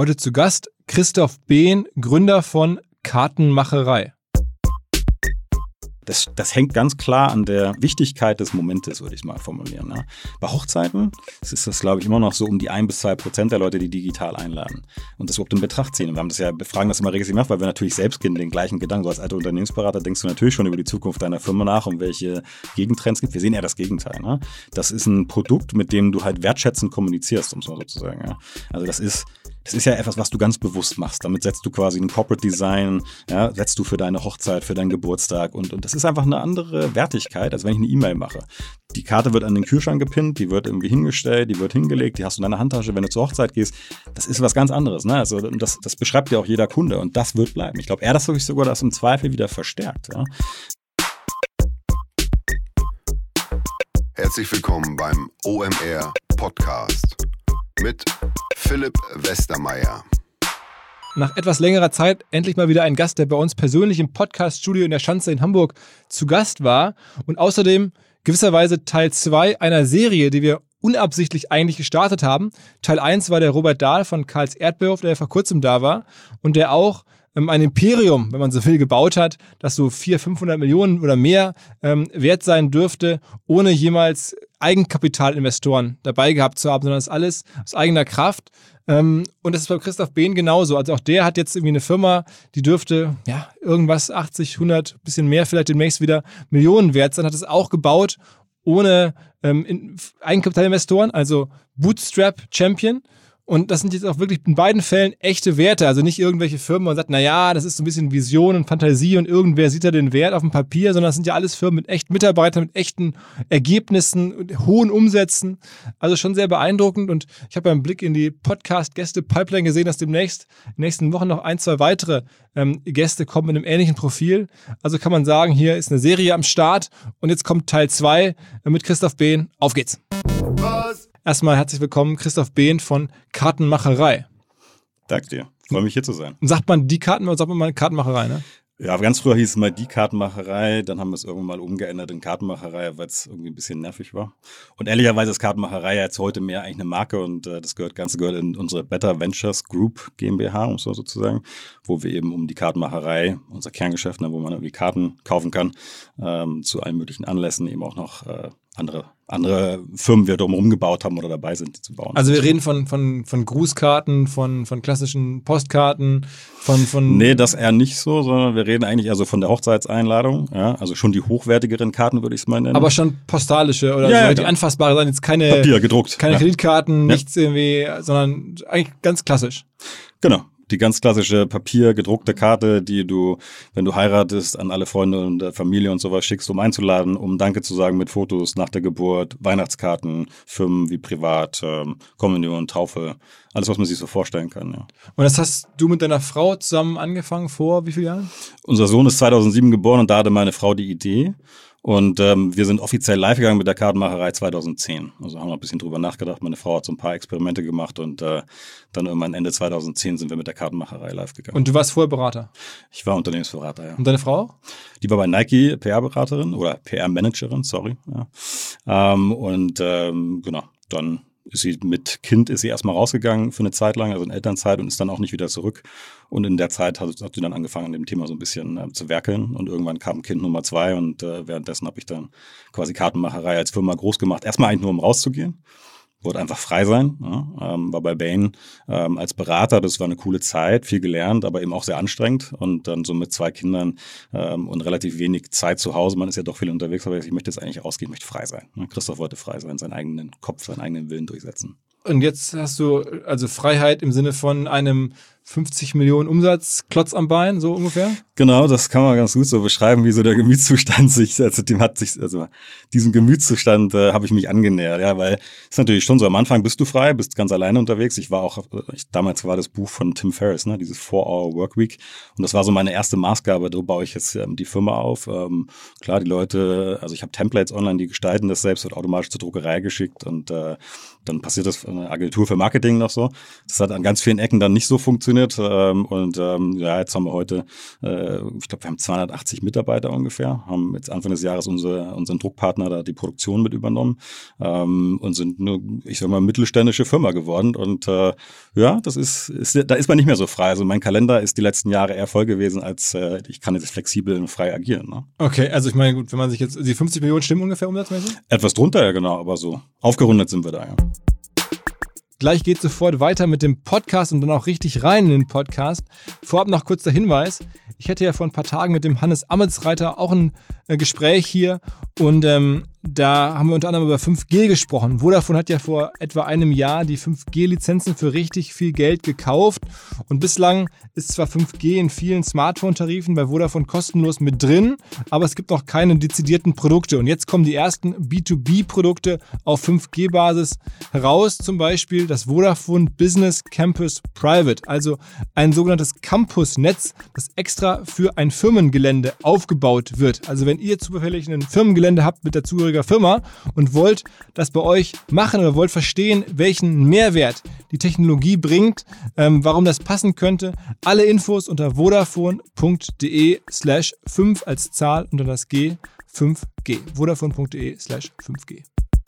Heute zu Gast Christoph Behn, Gründer von Kartenmacherei. Das hängt ganz klar an der Wichtigkeit des Momentes, würde ich mal formulieren. Ne? Bei Hochzeiten ist das, glaube ich, immer noch so um die 1-2% der Leute, die digital einladen und das überhaupt in Betracht ziehen. Und wir haben das ja, fragen das immer regelmäßig gemacht, weil wir natürlich selbst den gleichen Gedanken, so als alter Unternehmensberater denkst du natürlich schon über die Zukunft deiner Firma nach und welche Gegentrends es gibt. Wir sehen eher das Gegenteil. Ne? Das ist ein Produkt, mit dem du halt wertschätzend kommunizierst, um es mal so zu sagen. Ja? Also das ist ja etwas, was du ganz bewusst machst. Damit setzt du quasi ein Corporate Design, ja, setzt du für deine Hochzeit, für deinen Geburtstag und das ist einfach eine andere Wertigkeit, als wenn ich eine E-Mail mache. Die Karte wird an den Kühlschrank gepinnt, die wird irgendwie hingestellt, die wird hingelegt, die hast du in deiner Handtasche, wenn du zur Hochzeit gehst. Das ist was ganz anderes. Ne? Also das beschreibt ja auch jeder Kunde und das wird bleiben. Ich glaube, das wirklich sogar das im Zweifel wieder verstärkt. Ja? Herzlich willkommen beim OMR Podcast mit Philipp Westermeier. Nach etwas längerer Zeit endlich mal wieder ein Gast, der bei uns persönlich im Podcast-Studio in der Schanze in Hamburg zu Gast war und außerdem gewisserweise Teil 2 einer Serie, die wir unabsichtlich eigentlich gestartet haben. Teil 1 war der Robert Dahl von Karls Erdbeerhof, der vor kurzem da war und der auch ein Imperium, wenn man so will, gebaut hat, das so 400-500 Millionen oder mehr wert sein dürfte, ohne jemals Eigenkapitalinvestoren dabei gehabt zu haben, sondern das alles aus eigener Kraft. Und das ist bei Christoph Behn genauso. Also auch der hat jetzt irgendwie eine Firma, die dürfte irgendwas 80, 100, bisschen mehr vielleicht demnächst wieder Millionen wert sein, hat es auch gebaut ohne Eigenkapitalinvestoren, also Bootstrap Champion. Und das sind jetzt auch wirklich in beiden Fällen echte Werte, also nicht irgendwelche Firmen, wo man sagt, naja, das ist so ein bisschen Vision und Fantasie und irgendwer sieht da den Wert auf dem Papier, sondern das sind ja alles Firmen mit echten Mitarbeitern, mit echten Ergebnissen, und hohen Umsätzen. Also schon sehr beeindruckend und ich habe beim Blick in die Podcast-Gäste-Pipeline gesehen, dass demnächst in den nächsten Wochen noch 1-2 weitere Gäste kommen mit einem ähnlichen Profil. Also kann man sagen, hier ist eine Serie am Start und jetzt kommt Teil 2 mit Christoph Behn. Auf geht's! Erstmal herzlich willkommen, Christoph Behn von Kartenmacherei. Danke dir. Freue mich hier zu sein. Sagt man die Karten oder sagt man mal Kartenmacherei, ne? Ja, ganz früher hieß es mal die Kartenmacherei, dann haben wir es irgendwann mal umgeändert in Kartenmacherei, weil es irgendwie ein bisschen nervig war. Und ehrlicherweise ist Kartenmacherei jetzt heute mehr eigentlich eine Marke und das Ganze gehört in unsere Better Ventures Group GmbH, um es so zu sagen, wo wir eben um die Kartenmacherei, unser Kerngeschäft, wo man irgendwie Karten kaufen kann, zu allen möglichen Anlässen eben auch noch andere Firmen wir drumherum gebaut haben oder dabei sind, die zu bauen. Also wir reden von Grußkarten, von klassischen Postkarten, von Nee, das eher nicht so, sondern wir reden eigentlich also von der Hochzeitseinladung, ja, also schon die hochwertigeren Karten, würde ich es mal nennen. Aber schon postalische oder die anfassbare, sind jetzt keine Papier gedruckt. Keine Kreditkarten, nichts irgendwie, sondern eigentlich ganz klassisch. Genau. Die ganz klassische papiergedruckte Karte, die du, wenn du heiratest, an alle Freunde und Familie und sowas schickst, um einzuladen, um Danke zu sagen mit Fotos nach der Geburt, Weihnachtskarten, Firmen wie Privat, Kommunion, Taufe, alles, was man sich so vorstellen kann. Ja. Und das hast du mit deiner Frau zusammen angefangen vor wie vielen Jahren? Unser Sohn ist 2007 geboren und da hatte meine Frau die Idee. Und wir sind offiziell live gegangen mit der Kartenmacherei 2010. Also haben wir ein bisschen drüber nachgedacht. Meine Frau hat so ein paar Experimente gemacht und dann irgendwann Ende 2010 sind wir mit der Kartenmacherei live gegangen. Und du warst vorher Berater? Ich war Unternehmensberater, ja. Und deine Frau? Die war bei Nike PR-Beraterin oder PR-Managerin, sorry. Ja. Genau, dann ist sie erstmal rausgegangen für eine Zeit lang, also in Elternzeit und ist dann auch nicht wieder zurück. Und in der Zeit hat sie dann angefangen, an dem Thema so ein bisschen zu werkeln. Und irgendwann kam Kind Nummer 2 und währenddessen habe ich dann quasi Kartenmacherei als Firma groß gemacht. Erstmal eigentlich nur, um rauszugehen. Wollte einfach frei sein. Ja. War bei Bain als Berater, das war eine coole Zeit, viel gelernt, aber eben auch sehr anstrengend. Und dann so mit 2 Kindern und relativ wenig Zeit zu Hause, man ist ja doch viel unterwegs, aber ich möchte jetzt eigentlich ausgehen, ich möchte frei sein. Christoph wollte frei sein, seinen eigenen Kopf, seinen eigenen Willen durchsetzen. Und jetzt hast du also Freiheit im Sinne von einem 50 Millionen Umsatz, Klotz am Bein, so ungefähr? Genau, das kann man ganz gut so beschreiben, wie so der Gemütszustand diesem Gemütszustand habe ich mich angenähert, ja, weil es ist natürlich schon so, am Anfang bist du frei, bist ganz alleine unterwegs. Damals war das Buch von Tim Ferriss, ne, dieses 4-Hour Workweek und das war so meine erste Maßgabe, so baue ich jetzt die Firma auf. Klar, die Leute, also ich habe Templates online, die gestalten das selbst, wird automatisch zur Druckerei geschickt und dann passiert das eine Agentur für Marketing noch so. Das hat an ganz vielen Ecken dann nicht so funktioniert. funktioniert. Ja, jetzt haben wir heute, ich glaube, wir haben 280 Mitarbeiter ungefähr, haben jetzt Anfang des Jahres unseren Druckpartner da die Produktion mit übernommen und sind eine, ich sag mal, mittelständische Firma geworden. Und ja, da ist man nicht mehr so frei. Also mein Kalender ist die letzten Jahre eher voll gewesen, als ich kann jetzt flexibel und frei agieren. Ne? Okay, also ich meine, gut, wenn man sich jetzt, die 50 Millionen stimmen ungefähr umsatzmäßig? Etwas drunter, ja genau, aber so aufgerundet sind wir da, ja. Gleich geht sofort weiter mit dem Podcast und dann auch richtig rein in den Podcast. Vorab noch kurz der Hinweis. Ich hatte ja vor ein paar Tagen mit dem Hannes Amelsreiter auch ein Gespräch hier und da haben wir unter anderem über 5G gesprochen. Vodafone hat ja vor etwa einem Jahr die 5G-Lizenzen für richtig viel Geld gekauft und bislang ist zwar 5G in vielen Smartphone-Tarifen bei Vodafone kostenlos mit drin, aber es gibt noch keine dezidierten Produkte und jetzt kommen die ersten B2B-Produkte auf 5G-Basis heraus, zum Beispiel das Vodafone Business Campus Private, also ein sogenanntes Campusnetz, das extra für ein Firmengelände aufgebaut wird. Also wenn ihr zufällig ein Firmengelände habt mit dazugehöriger Firma und wollt das bei euch machen oder wollt verstehen, welchen Mehrwert die Technologie bringt, warum das passen könnte, alle Infos unter vodafone.de/5 als Zahl unter das G 5G. vodafone.de/5G.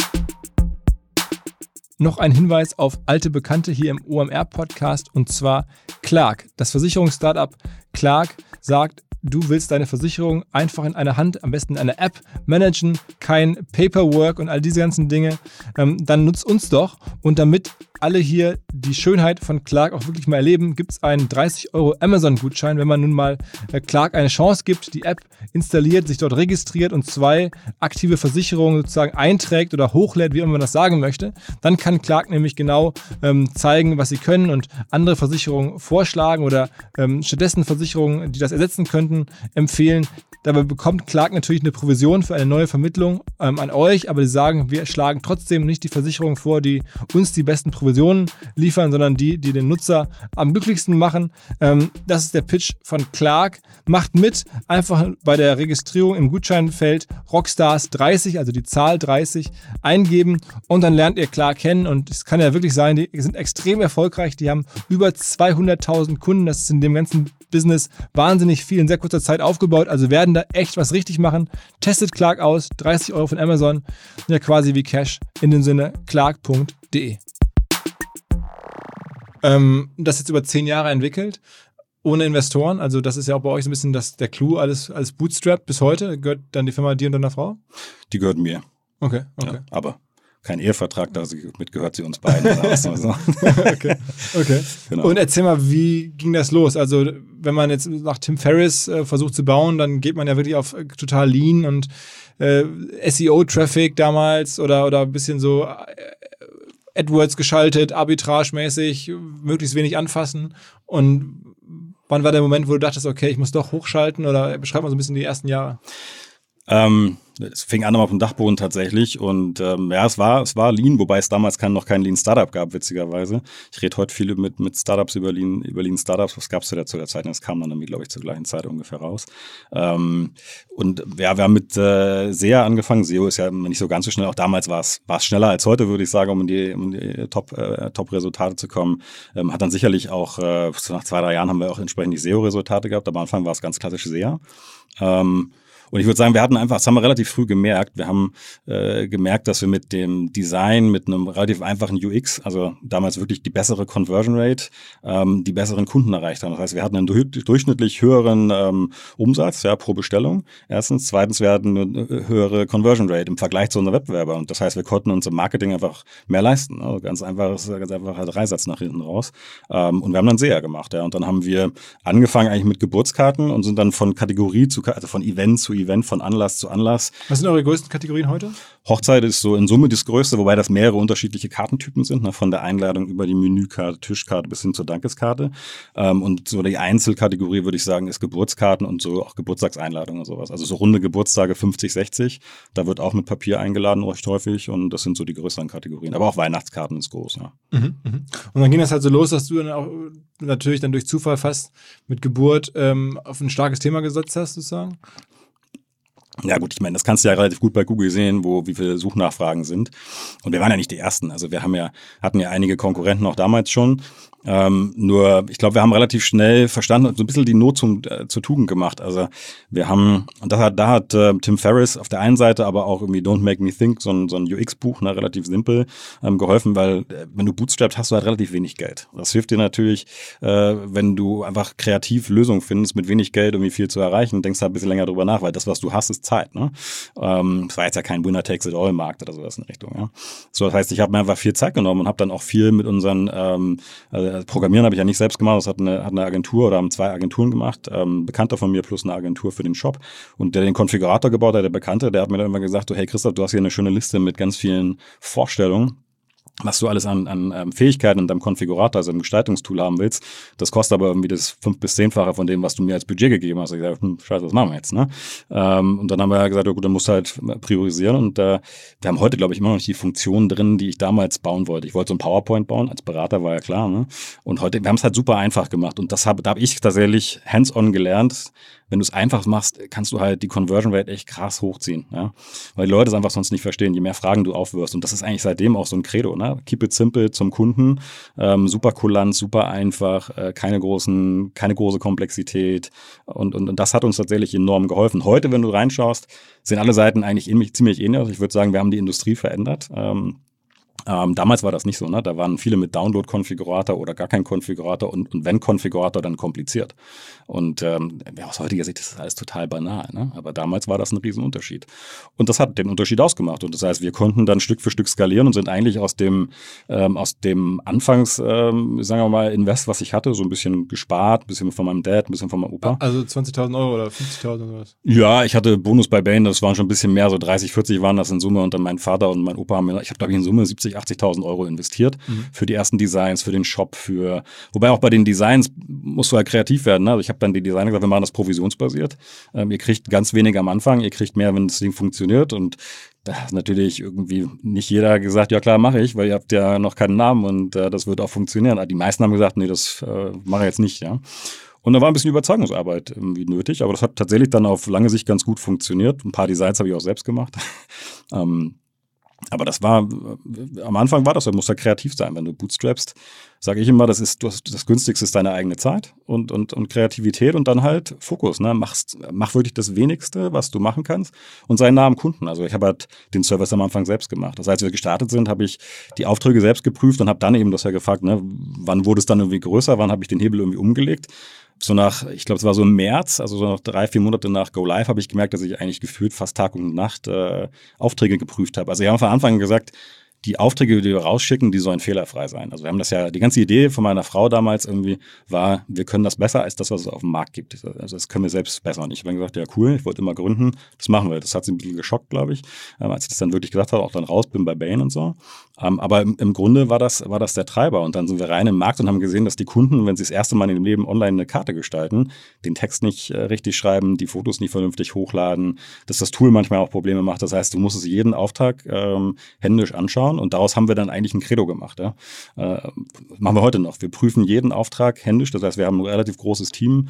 Noch ein Hinweis auf alte Bekannte hier im OMR-Podcast und zwar Clark. Das Versicherungsstartup Clark sagt, du willst deine Versicherung einfach in einer Hand, am besten in einer App managen, kein Paperwork und all diese ganzen Dinge, dann nutzt uns doch. Und damit alle hier die Schönheit von Clark auch wirklich mal erleben, gibt es einen 30 € Amazon-Gutschein, wenn man nun mal Clark eine Chance gibt, die App installiert, sich dort registriert und 2 aktive Versicherungen sozusagen einträgt oder hochlädt, wie immer man das sagen möchte. Dann kann Clark nämlich genau zeigen, was sie können und andere Versicherungen vorschlagen oder stattdessen Versicherungen, die das ersetzen könnten, empfehlen. Dabei bekommt Clark natürlich eine Provision für eine neue Vermittlung an euch, aber sie sagen, wir schlagen trotzdem nicht die Versicherungen vor, die uns die besten Provisionen liefern, sondern die den Nutzer am glücklichsten machen. Das ist der Pitch von Clark. Macht mit, einfach bei der Registrierung im Gutscheinfeld Rockstars 30, also die Zahl 30, eingeben und dann lernt ihr Clark kennen und es kann ja wirklich sein, die sind extrem erfolgreich, die haben über 200.000 Kunden, das ist in dem ganzen Business wahnsinnig viel in sehr kurzer Zeit aufgebaut, also werden da echt was richtig machen. Testet Clark aus, 30 € von Amazon, ja quasi wie Cash, in dem Sinne clark.de. Das jetzt über 10 Jahre entwickelt, ohne Investoren, also das ist ja auch bei euch so ein bisschen der Clou, alles Bootstrap bis heute. Gehört dann die Firma dir und deiner Frau? Die gehört mir. Okay. Ja, aber kein Ehevertrag, damit gehört sie uns beiden. Okay. Genau. Und erzähl mal, wie ging das los? Also wenn man jetzt nach Tim Ferriss versucht zu bauen, dann geht man ja wirklich auf total Lean und SEO-Traffic damals oder ein bisschen so AdWords geschaltet, arbitragemäßig, möglichst wenig anfassen. Und wann war der Moment, wo du dachtest, okay, ich muss doch hochschalten? Oder beschreib mal so ein bisschen die ersten Jahre. Es fing an auf dem Dachboden tatsächlich und ja, es war Lean, wobei es damals noch kein Lean Startup gab, witzigerweise. Ich rede heute viel mit Startups über Lean Startups, was gab es zu der Zeit? Das kam dann irgendwie, glaube ich, zur gleichen Zeit ungefähr raus. Und ja, wir haben mit SEA angefangen. SEO ist ja nicht so ganz so schnell. Auch damals war es schneller als heute, würde ich sagen, um in die Top-Resultate zu kommen. Hat dann sicherlich auch, so nach 2-3 Jahren haben wir auch entsprechend die SEO-Resultate gehabt, aber am Anfang war es ganz klassisch SEA. Und ich würde sagen, das haben wir relativ früh gemerkt. Wir haben gemerkt, dass wir mit dem Design, mit einem relativ einfachen UX, also damals wirklich die bessere Conversion Rate, die besseren Kunden erreicht haben. Das heißt, wir hatten einen durchschnittlich höheren Umsatz, ja, pro Bestellung. Erstens. Zweitens, wir hatten eine höhere Conversion Rate im Vergleich zu unseren Wettbewerbern. Und das heißt, wir konnten uns im Marketing einfach mehr leisten. Also ganz einfacher Dreisatz nach hinten raus. Und wir haben dann SEA gemacht. Ja. Und dann haben wir angefangen eigentlich mit Geburtskarten und sind dann von Kategorie also von Event zu Event, von Anlass zu Anlass. Was sind eure größten Kategorien heute? Hochzeit ist so in Summe das Größte, wobei das mehrere unterschiedliche Kartentypen sind, ne, von der Einladung über die Menükarte, Tischkarte bis hin zur Dankeskarte. Und so die Einzelkategorie, würde ich sagen, ist Geburtskarten und so auch Geburtstagseinladungen und sowas. Also so runde Geburtstage 50, 60. Da wird auch mit Papier eingeladen, recht häufig. Und das sind so die größeren Kategorien. Aber auch Weihnachtskarten ist groß, ja. Und dann ging das halt so los, dass du dann auch natürlich dann durch Zufall fast mit Geburt auf ein starkes Thema gesetzt hast, sozusagen? Ja gut, ich meine, das kannst du ja relativ gut bei Google sehen, wie viele Suchnachfragen sind. Und wir waren ja nicht die Ersten. Also wir hatten ja einige Konkurrenten auch damals schon. Nur, ich glaube, wir haben relativ schnell verstanden und so ein bisschen die Not zur Tugend gemacht. Also wir haben, und da hat Tim Ferriss auf der einen Seite, aber auch irgendwie Don't Make Me Think, so ein UX-Buch, ne, relativ simpel, geholfen, weil wenn du bootstrappst, hast du halt relativ wenig Geld. Das hilft dir natürlich, wenn du einfach kreativ Lösungen findest, mit wenig Geld irgendwie viel zu erreichen, denkst halt ein bisschen länger drüber nach, weil das, was du hast, ist Zeit. Ne? Das war jetzt ja kein Winner-Takes-it-all-Markt oder sowas in Richtung. Ja? So, das heißt, ich habe mir einfach viel Zeit genommen und habe dann auch viel mit unseren Programmieren habe ich ja nicht selbst gemacht, das hat eine Agentur oder haben 2 Agenturen gemacht, Bekannter von mir plus eine Agentur für den Shop. Und der den Konfigurator gebaut hat, der Bekannte, der hat mir dann immer gesagt, hey Christoph, du hast hier eine schöne Liste mit ganz vielen Vorstellungen, was du alles an Fähigkeiten in deinem Konfigurator, also im Gestaltungstool haben willst. Das kostet aber irgendwie das 5- bis 10-fache von dem, was du mir als Budget gegeben hast. Ich gesagt, scheiße, was machen wir jetzt? Ne? Und dann haben wir gesagt, gut, dann musst du halt priorisieren. Und wir haben heute, glaube ich, immer noch nicht die Funktionen drin, die ich damals bauen wollte. Ich wollte so ein PowerPoint bauen, als Berater war ja klar. Ne? Und heute, wir haben es halt super einfach gemacht. Und da habe ich tatsächlich hands-on gelernt. Wenn du es einfach machst, kannst du halt die Conversion Rate echt krass hochziehen. Ja? Weil die Leute es einfach sonst nicht verstehen, je mehr Fragen du aufwirfst. Und das ist eigentlich seitdem auch so ein Credo. Ne? Keep it simple zum Kunden, super kulant, super einfach, keine große Komplexität. Und das hat uns tatsächlich enorm geholfen. Heute, wenn du reinschaust, sind alle Seiten eigentlich ziemlich ähnlich. Also ich würde sagen, wir haben die Industrie verändert. Damals war das nicht so, ne? Da waren viele mit Download-Konfigurator oder gar kein Konfigurator und wenn Konfigurator, dann kompliziert. Und aus heutiger Sicht ist das alles total banal, ne? Aber damals war das ein Riesenunterschied. Und das hat den Unterschied ausgemacht. Und das heißt, wir konnten dann Stück für Stück skalieren und sind eigentlich aus dem Anfangs, sagen wir mal, Invest, was ich hatte, so ein bisschen gespart, ein bisschen von meinem Dad, ein bisschen von meinem Opa. Also 20.000 Euro oder 50.000 oder was? Ja, ich hatte Bonus bei Bain, das waren schon ein bisschen mehr, so 30, 40 waren das in Summe. Und dann mein Vater und mein Opa haben mir, ich habe glaube ich in Summe 80.000 Euro investiert für die ersten Designs, für den Shop, wobei auch bei den Designs musst du halt kreativ werden. Ne? Also ich habe dann die Designer gesagt, wir machen das provisionsbasiert. Ihr kriegt ganz wenig am Anfang, ihr kriegt mehr, wenn das Ding funktioniert. Und da hat natürlich irgendwie nicht jeder gesagt, ja klar, mache ich, weil ihr habt ja noch keinen Namen und das wird auch funktionieren. Aber die meisten haben gesagt, nee, das mache ich jetzt nicht. Ja. Und da war ein bisschen Überzeugungsarbeit irgendwie nötig, aber das hat tatsächlich dann auf lange Sicht ganz gut funktioniert. Ein paar Designs habe ich auch selbst gemacht. Aber am Anfang war das, du musst ja kreativ sein. Wenn du bootstrappst, sage ich immer, das Günstigste ist deine eigene Zeit und Kreativität und dann halt Fokus. Ne? Mach wirklich das Wenigste, was du machen kannst und sei nah am Kunden. Also ich habe halt den Service am Anfang selbst gemacht. Das heißt, als wir gestartet sind, habe ich die Aufträge selbst geprüft und habe dann eben das ja gefragt, ne, wann wurde es dann irgendwie größer, wann habe ich den Hebel irgendwie umgelegt. So ich glaube, es war so im März, also so noch 3-4 Monate nach Go Live, habe ich gemerkt, dass ich eigentlich gefühlt fast Tag und Nacht Aufträge geprüft habe. Also wir haben von Anfang an gesagt, die Aufträge, die wir rausschicken, die sollen fehlerfrei sein. Also wir haben das ja, die ganze Idee von meiner Frau damals irgendwie war, wir können das besser als das, was es auf dem Markt gibt. Also das können wir selbst besser. Und ich habe dann gesagt, ja cool, ich wollte immer gründen, das machen wir. Das hat sie ein bisschen geschockt, glaube ich, als ich das dann wirklich gesagt habe, auch dann raus bin bei Bain und so. Aber im Grunde war das der Treiber. Und dann sind wir rein im Markt und haben gesehen, dass die Kunden, wenn sie das erste Mal in ihrem Leben online eine Karte gestalten, den Text nicht richtig schreiben, die Fotos nicht vernünftig hochladen, dass das Tool manchmal auch Probleme macht. Das heißt, du musst es jeden Auftrag händisch anschauen. Und daraus haben wir dann eigentlich ein Credo gemacht. Ja? Machen wir heute noch. Wir prüfen jeden Auftrag händisch. Das heißt, wir haben ein relativ großes Team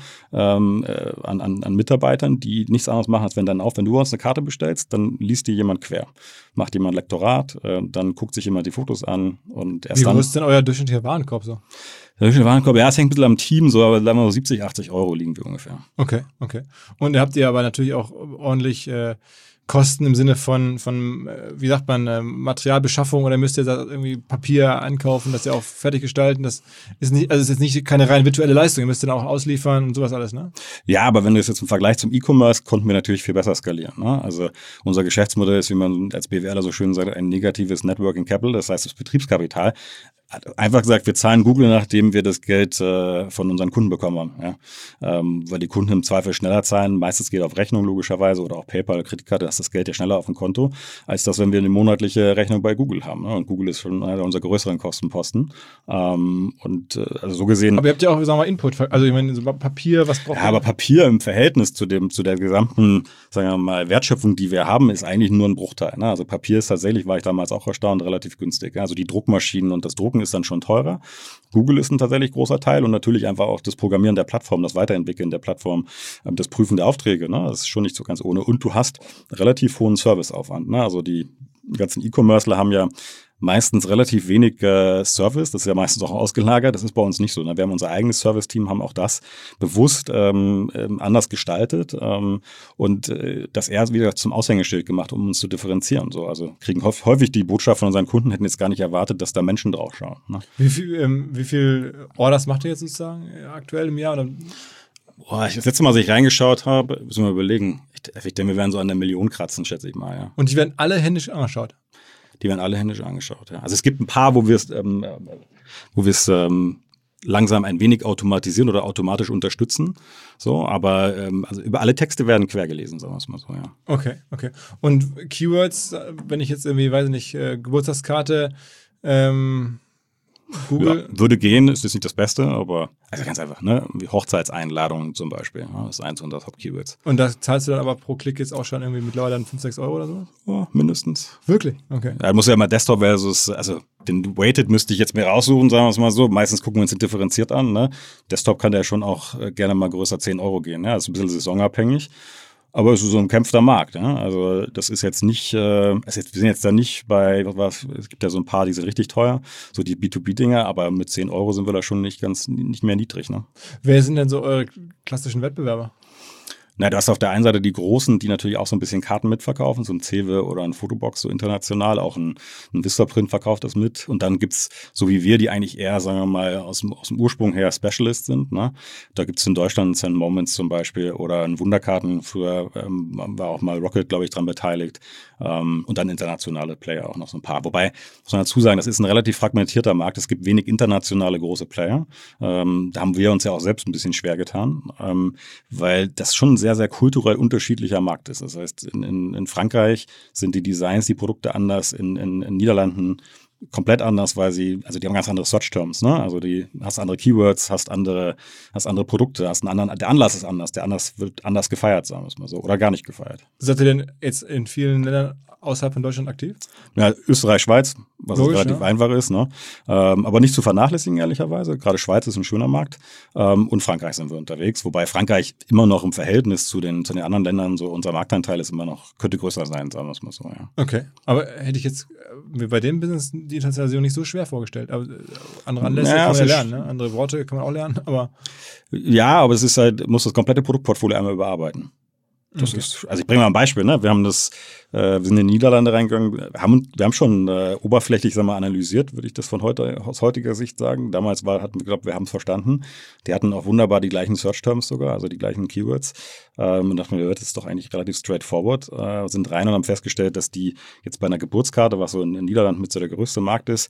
an Mitarbeitern, die nichts anderes machen, als wenn du uns eine Karte bestellst, dann liest die jemand quer. Macht jemand Lektorat, dann guckt sich jemand die Fotos an und erst dann. Wie groß ist denn euer durchschnittlicher Warenkorb so? Der durchschnittliche Warenkorb, ja, es hängt ein bisschen am Team, so, aber sagen wir so 70, 80 Euro liegen wir ungefähr. Okay. Und habt ihr aber natürlich auch ordentlich Kosten im Sinne von wie sagt man, Materialbeschaffung, oder müsst ihr da irgendwie Papier ankaufen, das ihr auch fertig gestalten? Das ist nicht, also ist jetzt nicht keine rein virtuelle Leistung, ihr müsst dann auch ausliefern und sowas alles, ne? Ja, aber wenn du es jetzt im Vergleich zum E-Commerce, konnten wir natürlich viel besser skalieren. Ne? Also unser Geschäftsmodell ist, wie man als BWLer so schön sagt, ein negatives Networking Capital, das heißt das Betriebskapital. Einfach gesagt, wir zahlen Google, nachdem wir das Geld von unseren Kunden bekommen haben. Ja? Weil die Kunden im Zweifel schneller zahlen. Meistens geht auf Rechnung logischerweise oder auch PayPal oder Kreditkarte, das Geld ja schneller auf dem Konto, als das, wenn wir eine monatliche Rechnung bei Google haben. Ne? Und Google ist schon einer unserer größeren Kostenposten. Also so gesehen. Aber ihr habt ja auch, sagen wir mal, Input. Also ich meine, so Papier, was braucht ihr? Ja, aber Papier im Verhältnis zu der gesamten, sagen wir mal, Wertschöpfung, die wir haben, ist eigentlich nur ein Bruchteil. Ne? Also Papier ist tatsächlich, war ich damals auch erstaunt, relativ günstig. Also die Druckmaschinen und das Drucken ist dann schon teurer. Google ist ein tatsächlich großer Teil und natürlich einfach auch das Programmieren der Plattform, das Weiterentwickeln der Plattform, das Prüfen der Aufträge. Ne? Das ist schon nicht so ganz ohne. Und du hast relativ hohen Serviceaufwand. Ne? Also die ganzen E-Commercer haben ja meistens relativ wenig Service. Das ist ja meistens auch ausgelagert. Das ist bei uns nicht so. Ne? Wir haben unser eigenes Service-Team, haben auch das bewusst anders gestaltet und das eher wieder zum Aushängeschild gemacht, um uns zu differenzieren. So, also kriegen häufig die Botschaft von unseren Kunden, hätten jetzt gar nicht erwartet, dass da Menschen drauf schauen. Ne? Wie viel Orders macht ihr jetzt sozusagen aktuell im Jahr? Oder? Das letzte Mal, als ich reingeschaut habe, müssen wir überlegen. Ich denke, wir werden so an der Million kratzen, schätze ich mal. Ja. Und die werden alle händisch angeschaut? Die werden alle händisch angeschaut, ja. Also es gibt ein paar, wo wir es langsam ein wenig automatisieren oder automatisch unterstützen. So, aber also über alle Texte werden quer gelesen, sagen wir es mal so, ja. Okay. Und Keywords, wenn ich jetzt irgendwie, weiß ich nicht, Geburtstagskarte, Google. Ja, würde gehen, ist jetzt nicht das Beste, aber also ganz einfach, ne? Wie Hochzeitseinladungen zum Beispiel. Ja, das ist eins unserer Top-Keywords. Und da zahlst du dann aber pro Klick jetzt auch schon irgendwie mittlerweile dann 5, 6 Euro oder so? Ja, mindestens. Wirklich? Okay. Da muss ja immer Desktop versus, also den Weighted müsste ich jetzt mir raussuchen, sagen wir es mal so. Meistens gucken wir uns den differenziert an. Ne? Desktop kann der schon auch gerne mal größer 10 Euro gehen. Ja? Das ist ein bisschen saisonabhängig. Aber es ist so ein umkämpfter Markt. Ja? Also das ist jetzt nicht, wir sind jetzt da nicht bei, es gibt ja so ein paar, die sind richtig teuer, so die B2B-Dinger, aber mit 10 Euro sind wir da schon nicht mehr niedrig. Ne? Wer sind denn so eure klassischen Wettbewerber? Na, du hast auf der einen Seite die Großen, die natürlich auch so ein bisschen Karten mitverkaufen, so ein Cewe oder ein Fotobox so international, auch ein Vistaprint verkauft das mit. Und dann gibt's, so wie wir, die eigentlich eher, sagen wir mal, aus dem Ursprung her Specialist sind. Ne? Da gibt's in Deutschland St. Moments zum Beispiel oder ein Wunderkarten, früher war auch mal Rocket, glaube ich, dran beteiligt. Und dann internationale Player auch noch so ein paar. Wobei, muss man dazu sagen, das ist ein relativ fragmentierter Markt. Es gibt wenig internationale große Player. Da haben wir uns ja auch selbst ein bisschen schwer getan, weil das schon ein sehr, sehr kulturell unterschiedlicher Markt ist. Das heißt, in Frankreich sind die Designs, die Produkte anders, in Niederlanden komplett anders, weil die haben ganz andere Search-Terms, ne? Also hast andere Keywords, hast andere Produkte, hast einen anderen, der Anlass ist anders, wird anders gefeiert, sagen wir es mal so, oder gar nicht gefeiert. Seid ihr denn jetzt in vielen Ländern außerhalb von Deutschland aktiv? Ja, Österreich, Schweiz, was logisch, relativ einfach ist, ne? Aber nicht zu vernachlässigen, ehrlicherweise. Gerade Schweiz ist ein schöner Markt. Und Frankreich sind wir unterwegs, wobei Frankreich immer noch im Verhältnis zu den anderen Ländern, so unser Marktanteil ist immer noch, könnte größer sein, sagen wir es mal so, ja. Okay, aber hätte ich jetzt mir bei dem Business die Internationalisierung nicht so schwer vorgestellt. Aber andere Anlässe kann man ja lernen, ne? Andere Worte kann man auch lernen, aber. Ja, aber es ist halt, muss das komplette Produktportfolio einmal überarbeiten. Das ist, also ich bringe mal ein Beispiel, ne? Wir sind in die Niederlande reingegangen, wir haben schon oberflächlich, sagen wir, analysiert, würde ich das aus heutiger Sicht sagen. Damals hatten wir geglaubt, wir haben es verstanden. Die hatten auch wunderbar die gleichen Search-Terms sogar, also die gleichen Keywords. Und dachten wir, das ist doch eigentlich relativ straightforward. Sind rein und haben festgestellt, dass die jetzt bei einer Geburtskarte, was so in den Niederlanden mit so der größte Markt ist,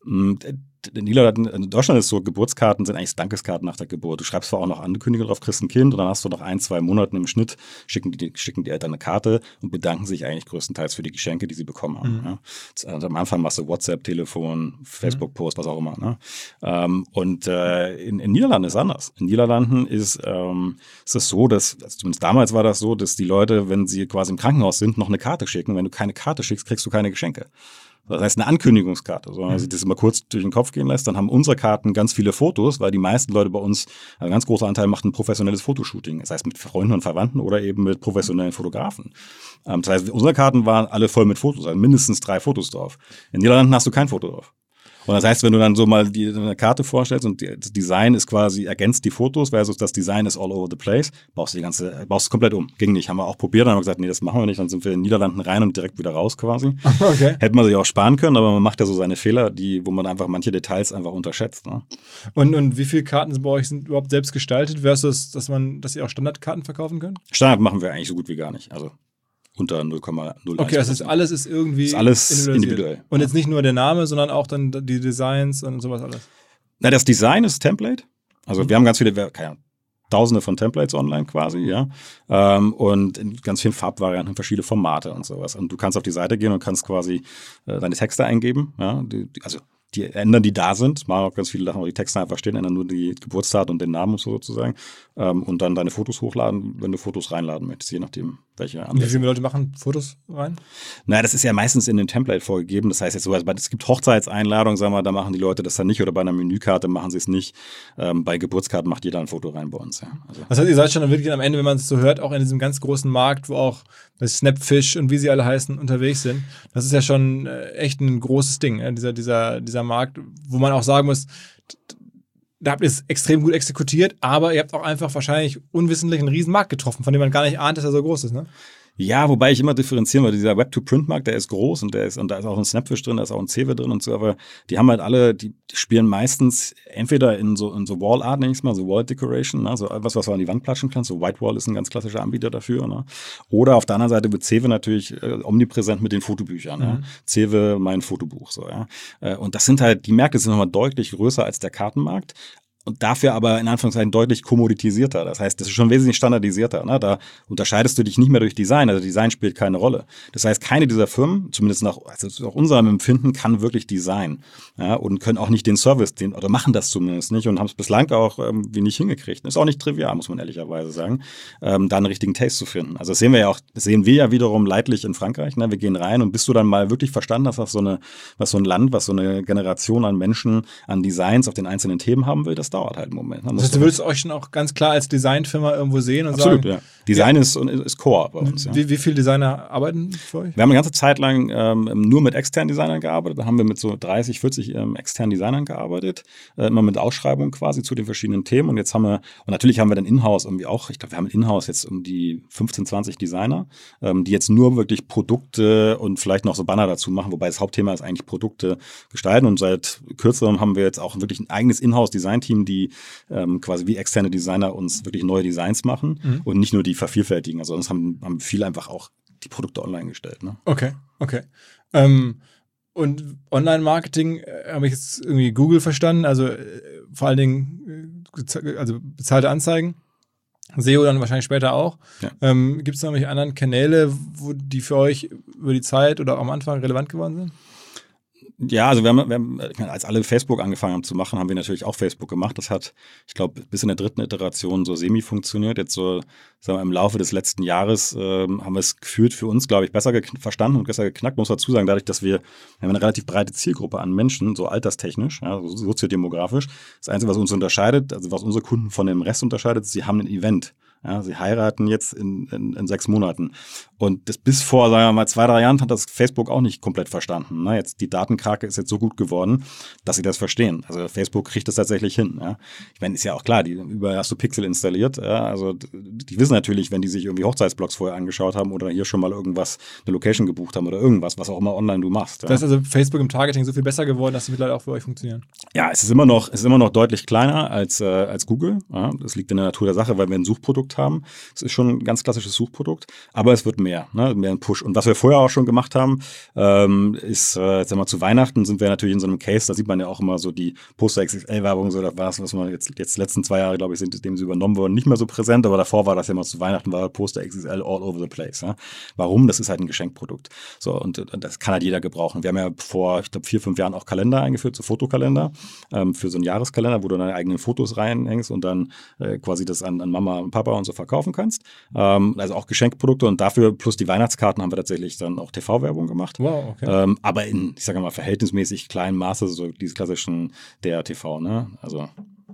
in Deutschland ist so, Geburtskarten sind eigentlich Dankeskarten nach der Geburt. Du schreibst zwar auch noch Ankündigungen drauf, kriegst ein Kind und dann hast du noch 1-2 Monate im Schnitt, schicken die Eltern eine Karte und bedanken sich eigentlich größtenteils für die Geschenke, die sie bekommen haben. Ja. Also am Anfang machst du WhatsApp, Telefon, Facebook-Post, was auch immer. Ne? In Niederlanden ist es anders. In Niederlanden ist es so, dass, also zumindest damals war das so, dass die Leute, wenn sie quasi im Krankenhaus sind, noch eine Karte schicken. Wenn du keine Karte schickst, kriegst du keine Geschenke. Das heißt eine Ankündigungskarte, so, also das immer kurz durch den Kopf gehen lässt. Dann haben unsere Karten ganz viele Fotos, weil die meisten Leute bei uns, ein ganz großer Anteil macht ein professionelles Fotoshooting. Das heißt mit Freunden und Verwandten oder eben mit professionellen Fotografen. Das heißt, unsere Karten waren alle voll mit Fotos, also mindestens 3 Fotos drauf. In Niederlanden hast du kein Foto drauf. Und das heißt, wenn du dann so mal eine Karte vorstellst und das Design ist quasi, ergänzt die Fotos versus das Design ist all over the place, baust du komplett um. Ging nicht. Haben wir auch probiert, dann haben wir gesagt, nee, das machen wir nicht. Dann sind wir in den Niederlanden rein und direkt wieder raus quasi. Okay. Hätte man sich auch sparen können, aber man macht ja so seine Fehler, wo man einfach manche Details einfach unterschätzt. Ne? Und wie viele Karten bei euch sind überhaupt selbst gestaltet versus, dass ihr auch Standardkarten verkaufen könnt? Standard machen wir eigentlich so gut wie gar nicht. Also unter 0,01%. Okay, das ist alles ist irgendwie individuell. Und jetzt nicht nur der Name, sondern auch dann die Designs und sowas alles. Na, das Design ist Template. Also wir haben ganz viele, Tausende von Templates online quasi, ja. Und in ganz vielen Farbvarianten, verschiedene Formate und sowas. Und du kannst auf die Seite gehen und kannst quasi deine Texte eingeben, ja. Die ändern, die da sind, machen auch ganz viele Sachen, wo die Texte einfach stehen, ändern nur die Geburtsdatum und den Namen sozusagen. Und dann deine Fotos hochladen, wenn du Fotos reinladen möchtest, je nachdem, welche Und wie viele Leute machen Fotos rein? Naja, das ist ja meistens in dem Template vorgegeben. Das heißt jetzt so, es gibt Hochzeitseinladungen, sagen wir, da machen die Leute das dann nicht oder bei einer Menükarte machen sie es nicht. Bei Geburtskarten macht jeder ein Foto rein bei uns. Ja. Also. Das heißt, ihr seid schon dann wirklich am Ende, wenn man es so hört, auch in diesem ganz großen Markt, wo auch Snapfish und wie sie alle heißen, unterwegs sind. Das ist ja schon echt ein großes Ding, dieser Markt, wo man auch sagen muss, da habt ihr es extrem gut exekutiert, aber ihr habt auch einfach wahrscheinlich unwissentlich einen riesen Markt getroffen, von dem man gar nicht ahnt, dass er so groß ist, ne? Ja, wobei ich immer differenzieren würde. Dieser Web-to-Print-Markt, der ist groß und da ist auch ein Snapfish drin, da ist auch ein Cewe drin und so, aber die haben halt alle, die spielen meistens entweder in so Wall-Art, nenn ich es mal, so Wall-Decoration, ne? So etwas, was du an die Wand klatschen kannst. So Whitewall ist ein ganz klassischer Anbieter dafür. Ne? Oder auf der anderen Seite wird Cewe natürlich omnipräsent mit den Fotobüchern. Ja? Cewe, mein Fotobuch. So, ja? Und das sind halt, die Märkte sind nochmal deutlich größer als der Kartenmarkt. Und dafür aber in Anführungszeichen deutlich kommoditisierter. Das heißt, das ist schon wesentlich standardisierter. Ne? Da unterscheidest du dich nicht mehr durch Design. Also Design spielt keine Rolle. Das heißt, keine dieser Firmen, zumindest nach unserem Empfinden, kann wirklich Design. Ja? Und können auch nicht den Service, oder machen das zumindest nicht und haben es bislang auch irgendwie nicht hingekriegt. Ist auch nicht trivial, muss man ehrlicherweise sagen, da einen richtigen Taste zu finden. Also das sehen wir ja wiederum leidlich in Frankreich. Ne? Wir gehen rein und bis du dann mal wirklich verstanden hast, was so ein Land, was so eine Generation an Menschen, an Designs auf den einzelnen Themen haben will, das dauert halt einen Moment. Das heißt, du würdest euch schon auch ganz klar als Designfirma irgendwo sehen und absolut, sagen... Ja. Design ist Core bei uns. Ja. Wie viele Designer arbeiten für euch? Wir haben eine ganze Zeit lang nur mit externen Designern gearbeitet. Da haben wir mit so 30, 40 externen Designern gearbeitet. Immer mit Ausschreibungen quasi zu den verschiedenen Themen. Und jetzt und natürlich haben wir dann In-house irgendwie auch, ich glaube, wir haben In-house jetzt um die 15, 20 Designer, die jetzt nur wirklich Produkte und vielleicht noch so Banner dazu machen, wobei das Hauptthema ist eigentlich Produkte gestalten. Und seit kürzerem haben wir jetzt auch wirklich ein eigenes In-house-Design-Team, die quasi wie externe Designer uns wirklich neue Designs machen und nicht nur die vervielfältigen. Also sonst haben viele einfach auch die Produkte online gestellt. Ne? Okay. Und Online-Marketing habe ich jetzt irgendwie Google verstanden, also vor allen Dingen also bezahlte Anzeigen. SEO dann wahrscheinlich später auch. Ja. Gibt es noch irgendwelche anderen Kanäle, die für euch über die Zeit oder am Anfang relevant geworden sind? Ja, also wir haben, als alle Facebook angefangen haben zu machen, haben wir natürlich auch Facebook gemacht. Das hat, ich glaube, bis in der 3. Iteration so semi funktioniert. Jetzt so, sagen wir, im Laufe des letzten Jahres haben wir es gefühlt für uns, glaube ich, besser verstanden und besser geknackt. Muss dazu sagen, dadurch, dass wir haben eine relativ breite Zielgruppe an Menschen, so alterstechnisch, ja, so soziodemografisch. Das Einzige, was uns unterscheidet, also was unsere Kunden von dem Rest unterscheidet, ist, sie haben ein Event. Ja, sie heiraten jetzt in 6 Monaten. Und das bis vor, sagen wir mal, 2, 3 Jahren hat das Facebook auch nicht komplett verstanden. Ne? Jetzt die Datenkrake ist jetzt so gut geworden, dass sie das verstehen. Also Facebook kriegt das tatsächlich hin. Ja? Ich meine, ist ja auch klar, überall hast du Pixel installiert. Ja? Also die wissen natürlich, wenn die sich irgendwie Hochzeitsblogs vorher angeschaut haben oder hier schon mal irgendwas, eine Location gebucht haben oder irgendwas, was auch immer online du machst. Ja? Das ist also Facebook im Targeting so viel besser geworden, dass sie mittlerweile auch für euch funktionieren? Ja, es ist immer noch deutlich kleiner als Google. Ja? Das liegt in der Natur der Sache, weil wir ein Suchprodukt haben. Es ist schon ein ganz klassisches Suchprodukt, aber es wird mehr ein Push. Und was wir vorher auch schon gemacht haben, ist, sagen wir mal, zu Weihnachten sind wir natürlich in so einem Case, da sieht man ja auch immer so die Poster-XXL-Werbung, so das war was man jetzt die letzten 2 Jahre, glaube ich, sind, dem sie übernommen wurden, nicht mehr so präsent, aber davor war das ja mal zu Weihnachten, war Poster XXL all over the place. Ja? Warum? Das ist halt ein Geschenkprodukt. So, und das kann halt jeder gebrauchen. Wir haben ja vor, ich glaube, 4, 5 Jahren auch Kalender eingeführt, so Fotokalender, für so einen Jahreskalender, wo du deine eigenen Fotos reinhängst und dann quasi das an Mama und Papa und so verkaufen kannst. Also auch Geschenkprodukte und dafür plus die Weihnachtskarten haben wir tatsächlich dann auch TV-Werbung gemacht. Wow, okay. Aber in, ich sage mal, verhältnismäßig kleinem Maße, so diese klassischen DR-TV, ne? Also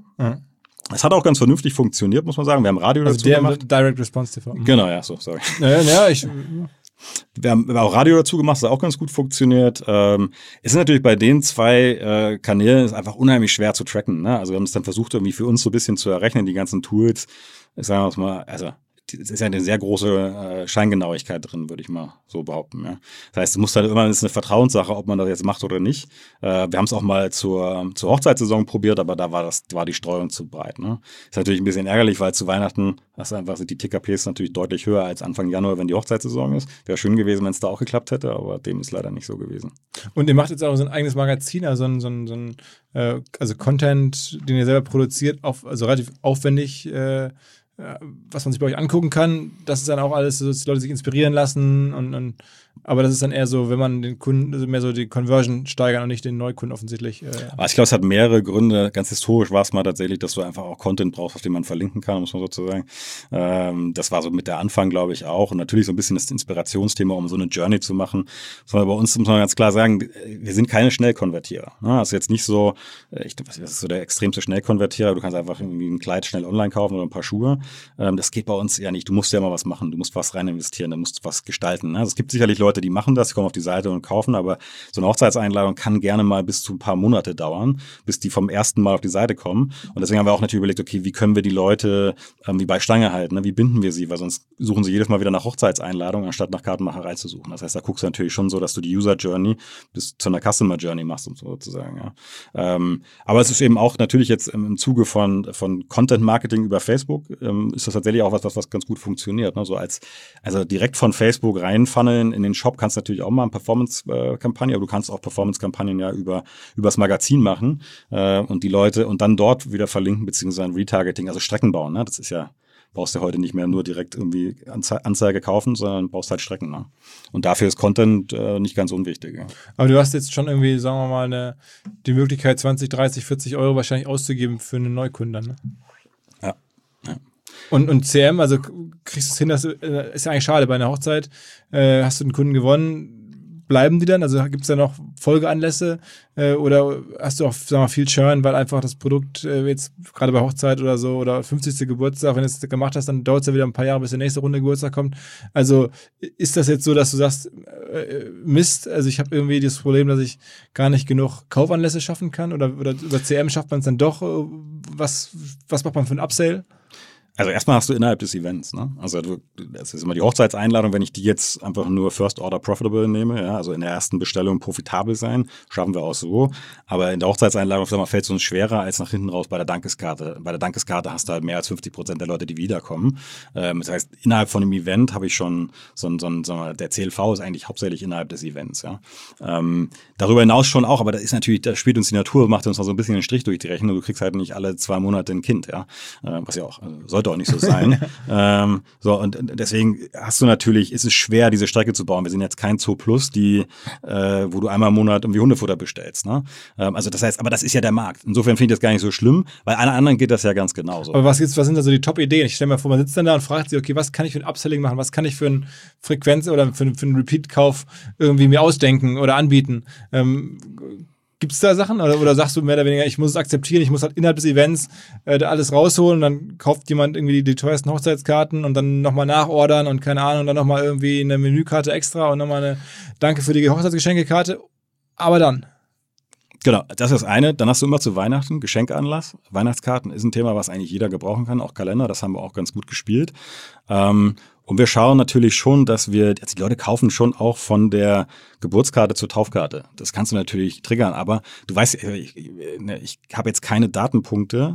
es hat auch ganz vernünftig funktioniert, muss man sagen. Wir haben Radio dazu gemacht. Direct Response TV. Genau, ja, so, sorry. Ja, Wir haben auch Radio dazu gemacht, das hat auch ganz gut funktioniert. Es ist natürlich bei den 2 Kanälen ist einfach unheimlich schwer zu tracken. Ne? Also wir haben es dann versucht, irgendwie für uns so ein bisschen zu errechnen, die ganzen Tools. Sagen wir mal, also es ist ja eine sehr große Scheingenauigkeit drin, würde ich mal so behaupten. Ja. Das heißt, es muss halt immer, es ist eine Vertrauenssache, ob man das jetzt macht oder nicht. Wir haben es auch mal zur Hochzeitssaison probiert, aber da war die Streuung zu breit. Ne. Ist natürlich ein bisschen ärgerlich, weil zu Weihnachten sind die TKPs natürlich deutlich höher als Anfang Januar, wenn die Hochzeitssaison ist. Wäre schön gewesen, wenn es da auch geklappt hätte, aber dem ist leider nicht so gewesen. Und ihr macht jetzt auch so ein eigenes Magazin, also also Content, den ihr selber produziert, also relativ aufwendig, was man sich bei euch angucken kann, das ist dann auch alles, dass die Leute sich inspirieren lassen und Aber das ist dann eher so, wenn man den Kunden, also mehr so die Conversion steigern und nicht den Neukunden offensichtlich. Aber ich glaube, es hat mehrere Gründe. Ganz historisch war es mal tatsächlich, dass du einfach auch Content brauchst, auf den man verlinken kann, muss man sozusagen. Das war so mit der Anfang, glaube ich, auch. Und natürlich so ein bisschen das Inspirationsthema, um so eine Journey zu machen. Sondern bei uns muss man ganz klar sagen, wir sind keine Schnellkonvertierer. Das ist jetzt nicht so, das ist so der extremste Schnellkonvertierer. Du kannst einfach irgendwie ein Kleid schnell online kaufen oder ein paar Schuhe. Das geht bei uns ja nicht. Du musst ja mal was machen. Du musst was rein investieren. Du musst was gestalten. Also es gibt sicherlich Leute, die machen das, die kommen auf die Seite und kaufen, aber so eine Hochzeitseinladung kann gerne mal bis zu ein paar Monate dauern, bis die vom ersten Mal auf die Seite kommen. Und deswegen haben wir auch natürlich überlegt, okay, wie können wir die Leute wie bei Stange halten, ne? Wie binden wir sie? Weil sonst suchen sie jedes Mal wieder nach Hochzeitseinladungen, anstatt nach Kartenmacherei zu suchen. Das heißt, da guckst du natürlich schon so, dass du die User Journey bis zu einer Customer Journey machst, um sozusagen. Ja. Aber es ist eben auch natürlich jetzt im Zuge von Content Marketing über Facebook, ist das tatsächlich auch was ganz gut funktioniert. Ne? So also direkt von Facebook reinfunneln in den Shop kannst du natürlich auch mal eine Performance-Kampagne, aber du kannst auch Performance-Kampagnen ja übers Magazin machen und die Leute und dann dort wieder verlinken, beziehungsweise ein Retargeting, also Strecken bauen. Ne? Das ist ja, brauchst du heute nicht mehr nur direkt irgendwie Anzeige kaufen, sondern brauchst halt Strecken. Ne? Und dafür ist Content nicht ganz unwichtig. Ja. Aber du hast jetzt schon irgendwie, sagen wir mal, die Möglichkeit, 20, 30, 40 Euro wahrscheinlich auszugeben für einen Neukunden. Ne? Ja. Und CM, also kriegst du es hin, das ist ja eigentlich schade, bei einer Hochzeit hast du einen Kunden gewonnen, bleiben die dann? Also gibt es da noch Folgeanlässe oder hast du auch, sagen wir mal, viel Churn, weil einfach das Produkt jetzt gerade bei Hochzeit oder so oder 50. Geburtstag, wenn du es gemacht hast, dann dauert es ja wieder ein paar Jahre, bis der nächste Runde Geburtstag kommt. Also ist das jetzt so, dass du sagst, Mist, also ich habe irgendwie das Problem, dass ich gar nicht genug Kaufanlässe schaffen kann oder über CM schafft man es dann doch? Was macht man für einen Upsale? Also erstmal hast du innerhalb des Events, ne? Also das ist immer die Hochzeitseinladung, wenn ich die jetzt einfach nur First Order Profitable nehme, ja, also in der ersten Bestellung profitabel sein, schaffen wir auch so. Aber in der Hochzeitseinladung, sag mal, fällt es uns schwerer als nach hinten raus bei der Dankeskarte. Bei der Dankeskarte hast du halt mehr als 50% der Leute, die wiederkommen. Das heißt, innerhalb von dem Event habe ich schon der CLV ist eigentlich hauptsächlich innerhalb des Events, ja. Darüber hinaus schon auch, aber da spielt uns die Natur, macht uns noch so ein bisschen einen Strich durch die Rechnung. Du kriegst halt nicht alle 2 Monate ein Kind, ja. Was ja auch, sollte auch nicht so sein. Und deswegen ist es schwer, diese Strecke zu bauen. Wir sind jetzt kein Zoo Plus, wo du einmal im Monat irgendwie Hundefutter bestellst. Ne? Also das heißt, aber das ist ja der Markt. Insofern finde ich das gar nicht so schlimm, weil allen anderen geht das ja ganz genauso. Aber was sind da so die Top-Ideen? Ich stelle mir vor, man sitzt dann da und fragt sich, okay, was kann ich für ein Upselling machen? Was kann ich für eine Frequenz oder für einen Repeat-Kauf irgendwie mir ausdenken oder anbieten? Gibt es da Sachen oder sagst du mehr oder weniger, ich muss es akzeptieren, ich muss halt innerhalb des Events da alles rausholen und dann kauft jemand irgendwie die teuersten Hochzeitskarten und dann nochmal nachordern und keine Ahnung, dann nochmal irgendwie eine Menükarte extra und nochmal eine Danke für die Hochzeitsgeschenkekarte, aber dann? Genau, das ist das eine. Dann hast du immer zu Weihnachten Geschenkanlass. Weihnachtskarten ist ein Thema, was eigentlich jeder gebrauchen kann, auch Kalender, das haben wir auch ganz gut gespielt. Und wir schauen natürlich schon, dass die Leute kaufen schon auch von der Geburtskarte zur Taufkarte. Das kannst du natürlich triggern, aber du weißt, ich habe jetzt keine Datenpunkte,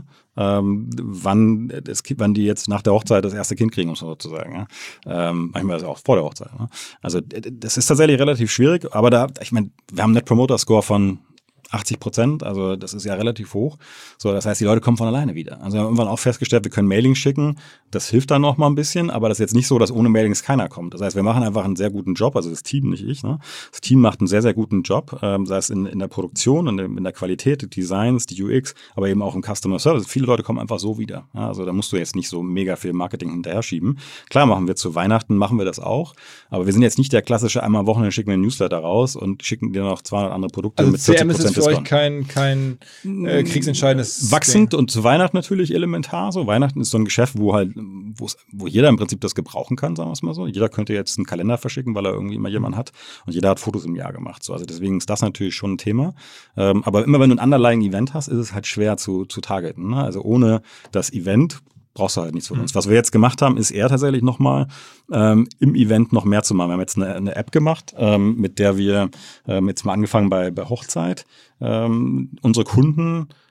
wann die jetzt nach der Hochzeit das erste Kind kriegen, um so zu sagen. Ja? Manchmal ist es auch vor der Hochzeit. Ne? Also das ist tatsächlich relativ schwierig, aber wir haben einen Net Promoter Score von 80%, also das ist ja relativ hoch. So, das heißt, die Leute kommen von alleine wieder. Also wir haben irgendwann auch festgestellt, wir können Mailings schicken. Das hilft dann noch mal ein bisschen, aber das ist jetzt nicht so, dass ohne Mailings keiner kommt. Das heißt, wir machen einfach einen sehr guten Job, also das Team, nicht ich. Ne? Das Team macht einen sehr, sehr guten Job, sei es in der Produktion, in der Qualität, die Designs, die UX, aber eben auch im Customer Service. Viele Leute kommen einfach so wieder. Ja? Also da musst du jetzt nicht so mega viel Marketing hinterher schieben. Klar machen wir zu Weihnachten, machen wir das auch, aber wir sind jetzt nicht der klassische, einmal am Wochenende schicken wir einen Newsletter raus und schicken dir noch 200 andere Produkte also mit 40% für euch kein kriegsentscheidendes wachsend Ding. Und zu Weihnachten natürlich elementar. So Weihnachten ist so ein Geschäft, wo jeder im Prinzip das gebrauchen kann, sagen wir es mal so. Jeder könnte jetzt einen Kalender verschicken, weil er irgendwie immer jemanden hat und jeder hat Fotos im Jahr gemacht. So, also deswegen ist das natürlich schon ein Thema. Aber immer wenn du ein underlying Event hast, ist es halt schwer zu targeten. Ne? Also ohne das Event brauchst du halt nichts von uns. Was wir jetzt gemacht haben, ist eher tatsächlich nochmal im Event noch mehr zu machen. Wir haben jetzt eine App gemacht, mit der wir jetzt mal angefangen bei Hochzeit unsere Kunden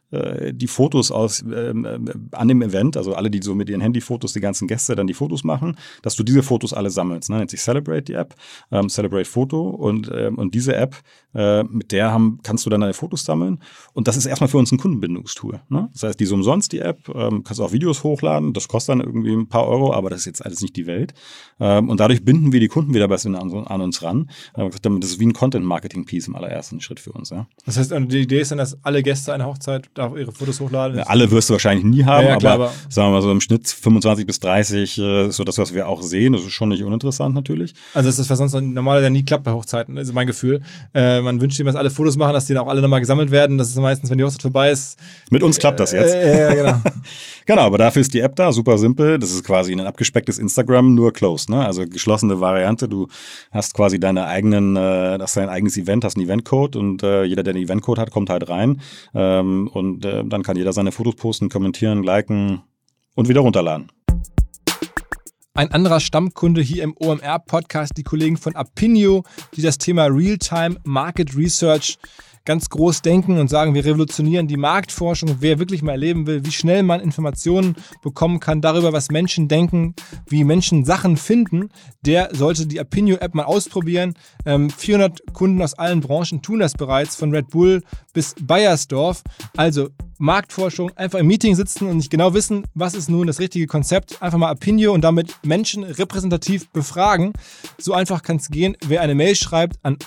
die Fotos an dem Event, also alle, die so mit ihren Handyfotos, die ganzen Gäste dann die Fotos machen, dass du diese Fotos alle sammelst. Ne? Nennt sich Celebrate, die App, Celebrate Photo und diese App, mit der kannst du dann deine Fotos sammeln und das ist erstmal für uns ein Kundenbindungstool. Ne? Das heißt, die ist umsonst, die App, kannst auch Videos hochladen, das kostet dann irgendwie ein paar Euro, aber das ist jetzt alles nicht die Welt. Und dadurch binden wir die Kunden wieder besser an uns ran. Das ist wie ein Content-Marketing-Piece im allerersten Schritt für uns. Ja? Das heißt, die Idee ist dann, dass alle Gäste einer Hochzeit da ihre Fotos hochladen? Ja, alle wirst du wahrscheinlich nie haben, ja, klar, aber sagen wir mal so im Schnitt 25 bis 30, so das, was wir auch sehen. Das ist schon nicht uninteressant natürlich. Also das ist, was sonst normalerweise nie klappt bei Hochzeiten, das ist mein Gefühl. Man wünscht ihm, dass alle Fotos machen, dass die dann auch alle nochmal gesammelt werden. Das ist meistens, wenn die Hochzeit vorbei ist. Mit uns klappt das jetzt. Ja, genau. Genau, aber dafür ist die App da, super simpel. Das ist quasi ein abgespecktes Instagram, nur closed, ne? Also geschlossene Variante. Du hast quasi dein eigenes Event, hast einen Eventcode und jeder, der einen Eventcode hat, kommt halt rein. Und dann kann jeder seine Fotos posten, kommentieren, liken und wieder runterladen. Ein anderer Stammkunde hier im OMR-Podcast, die Kollegen von Apinio, die das Thema Real-Time Market Research ganz groß denken und sagen, wir revolutionieren die Marktforschung. Wer wirklich mal erleben will, wie schnell man Informationen bekommen kann darüber, was Menschen denken, wie Menschen Sachen finden, der sollte die Apinio-App mal ausprobieren. 400 Kunden aus allen Branchen tun das bereits, von Red Bull bis Bayersdorf. Also Marktforschung, einfach im Meeting sitzen und nicht genau wissen, was ist nun das richtige Konzept. Einfach mal Apinio und damit Menschen repräsentativ befragen. So einfach kann es gehen. Wer eine Mail schreibt an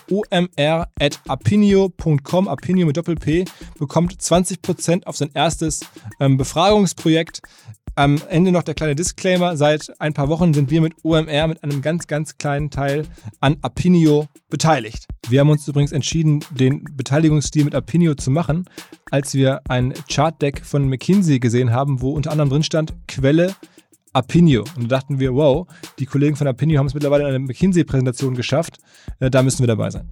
omr@apinio.com, Apinio mit Doppel-P, bekommt 20% auf sein erstes Befragungsprojekt. Am Ende noch der kleine Disclaimer. Seit ein paar Wochen sind wir mit OMR mit einem ganz, ganz kleinen Teil an Apinio beteiligt. Wir haben uns übrigens entschieden, den Beteiligungsstil mit Apinio zu machen, als wir ein Chartdeck von McKinsey gesehen haben, wo unter anderem drin stand, Quelle Apinio. Und da dachten wir, wow, die Kollegen von Apinio haben es mittlerweile in einer McKinsey-Präsentation geschafft. Da müssen wir dabei sein.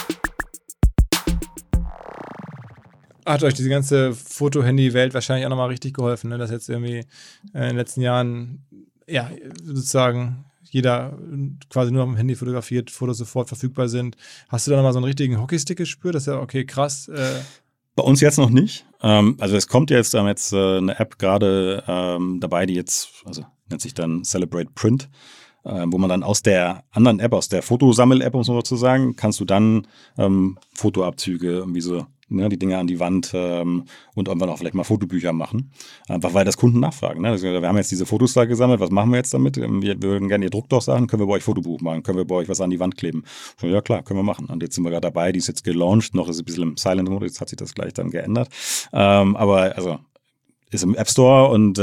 Hat euch diese ganze Foto-Handy-Welt wahrscheinlich auch nochmal richtig geholfen, ne? Dass jetzt irgendwie in den letzten Jahren, ja, sozusagen jeder quasi nur am Handy fotografiert, Fotos sofort verfügbar sind. Hast du da nochmal so einen richtigen Hockeystick gespürt? Das ist ja, okay, krass. Bei uns jetzt noch nicht. Also es kommt jetzt eine App gerade dabei, die jetzt, also nennt sich dann Celebrate Print, wo man dann aus der anderen App, aus der Fotosammel-App, um so zu sagen, kannst du dann Fotoabzüge irgendwie so, ne, die Dinge an die Wand und irgendwann auch vielleicht mal Fotobücher machen. Einfach weil das Kunden nachfragen. Ne? Wir haben jetzt diese Fotos da gesammelt, was machen wir jetzt damit? Wir würden gerne, ihr druckt doch Sachen, können wir bei euch Fotobuch machen, können wir bei euch was an die Wand kleben? So, ja klar, können wir machen. Und jetzt sind wir gerade dabei, die ist jetzt gelauncht, noch ist es ein bisschen im Silent-Mode, jetzt hat sich das gleich dann geändert. Aber also ist im App Store und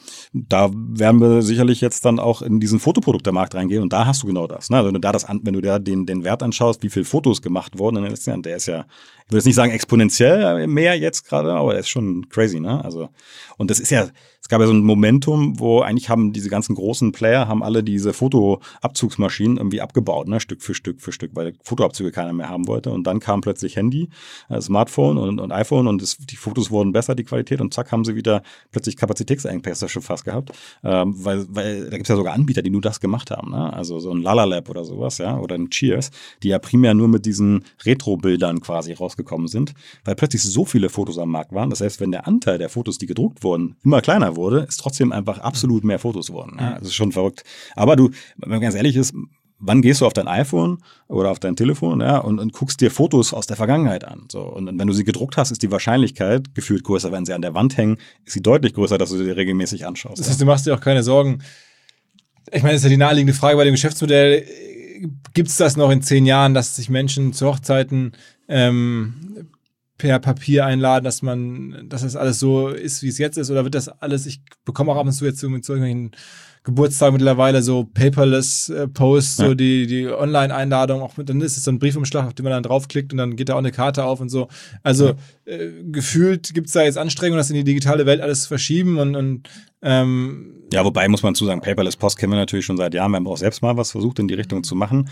da werden wir sicherlich jetzt dann auch in diesen Fotoproduktemarkt reingehen und da hast du genau das. Ne? Also wenn du da den Wert anschaust, wie viele Fotos gemacht wurden in den letzten Jahren, der ist ja, ich würde jetzt nicht sagen exponentiell mehr jetzt gerade, aber der ist schon crazy, ne? Also, und das ist ja, es gab ja so ein Momentum, wo eigentlich haben diese ganzen großen Player, haben alle diese Fotoabzugsmaschinen irgendwie abgebaut, ne? Stück für Stück für Stück, weil Fotoabzüge keiner mehr haben wollte. Und dann kam plötzlich Handy, Smartphone und iPhone und die Fotos wurden besser, die Qualität, und zack, haben sie wieder plötzlich Kapazitätsengpässe schon fast gehabt. Weil da gibt's ja sogar Anbieter, die nur das gemacht haben, ne? Also so ein Lalalab oder sowas, ja, oder ein Cheers, die ja primär nur mit diesen Retro-Bildern quasi rausgekommen sind, weil plötzlich so viele Fotos am Markt waren. Das heißt, wenn der Anteil der Fotos, die gedruckt wurden, immer kleiner wurde, ist trotzdem einfach absolut mehr Fotos wurden. Ja, das ist schon verrückt. Aber wenn man ganz ehrlich ist, wann gehst du auf dein iPhone oder auf dein Telefon, ja, und guckst dir Fotos aus der Vergangenheit an? So, und wenn du sie gedruckt hast, ist die Wahrscheinlichkeit gefühlt größer. Wenn sie an der Wand hängen, ist sie deutlich größer, dass du sie regelmäßig anschaust. Das heißt, du machst dir auch keine Sorgen. Ich meine, das ist ja die naheliegende Frage bei dem Geschäftsmodell. Gibt es das noch in 10 Jahren, dass sich Menschen zu Hochzeiten per Papier einladen, dass das alles so ist, wie es jetzt ist? Oder wird das alles, ich bekomme auch ab und zu jetzt so mit solchen Geburtstagen mittlerweile so paperless Posts, so die Online-Einladung, auch dann ist es so ein Briefumschlag, auf den man dann draufklickt und dann geht da auch eine Karte auf und so. Also gefühlt gibt es da jetzt Anstrengungen, das in die digitale Welt alles zu verschieben und ja, wobei muss man zu sagen, paperless Post kennen wir natürlich schon seit Jahren. Wir haben auch selbst mal was versucht, in die Richtung zu machen.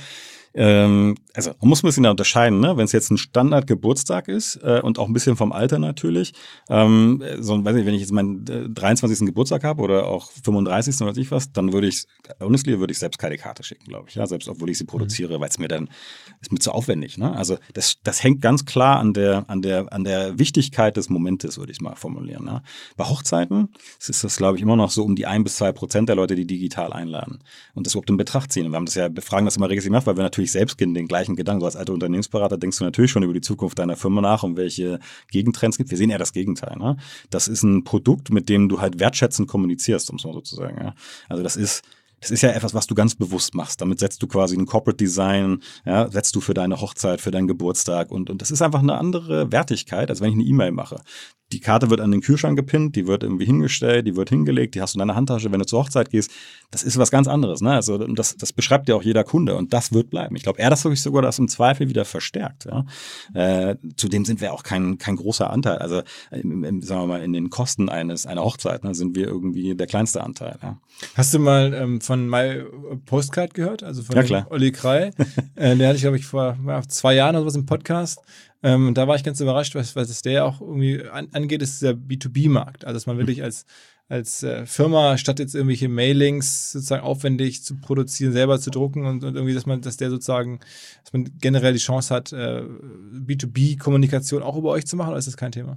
Also man muss ein bisschen da unterscheiden, ne? Wenn es jetzt ein Standard-Geburtstag ist und auch ein bisschen vom Alter natürlich, weiß nicht, wenn ich jetzt meinen 23. Geburtstag habe oder auch 35. oder was, dann würde ich selbst keine Karte schicken, glaube ich. Ja? Selbst obwohl ich sie produziere, weil es mir dann ist mir zu aufwendig. Ne? Also das hängt ganz klar an der Wichtigkeit des Momentes, würde ich mal formulieren. Ne? Bei Hochzeiten ist das, glaube ich, immer noch so um die 1-2% der Leute, die digital einladen und das überhaupt in Betracht ziehen. Und wir haben das ja befragen, das immer regelmäßig gemacht, weil wir natürlich selbst den gleichen Gedanken. So als alter Unternehmensberater denkst du natürlich schon über die Zukunft deiner Firma nach und welche Gegentrends gibt. Wir sehen eher das Gegenteil. Ne? Das ist ein Produkt, mit dem du halt wertschätzend kommunizierst, um es mal so zu sagen. Ja? Also das ist ja etwas, was du ganz bewusst machst. Damit setzt du quasi ein Corporate Design, ja, setzt du für deine Hochzeit, für deinen Geburtstag und das ist einfach eine andere Wertigkeit, als wenn ich eine E-Mail mache. Die Karte wird an den Kühlschrank gepinnt, die wird irgendwie hingestellt, die wird hingelegt, die hast du in deiner Handtasche, wenn du zur Hochzeit gehst. Das ist was ganz anderes. Ne? Also das beschreibt ja auch jeder Kunde und das wird bleiben. Ich glaube, das wirklich sogar das im Zweifel wieder verstärkt. Ja? Zudem sind wir auch kein großer Anteil. Also sagen wir mal, in den Kosten einer Hochzeit sind wir irgendwie der kleinste Anteil. Ja? Hast du mal von My Postcard gehört? Also von Olli Krei. Der hatte ich, glaube ich, vor 2 Jahren oder sowas im Podcast. Und da war ich ganz überrascht, was der ja auch irgendwie angeht, ist der B2B-Markt. Also dass man wirklich als Firma, statt jetzt irgendwelche Mailings sozusagen aufwendig zu produzieren, selber zu drucken und irgendwie, dass man generell die Chance hat, B2B-Kommunikation auch über euch zu machen, oder ist das kein Thema?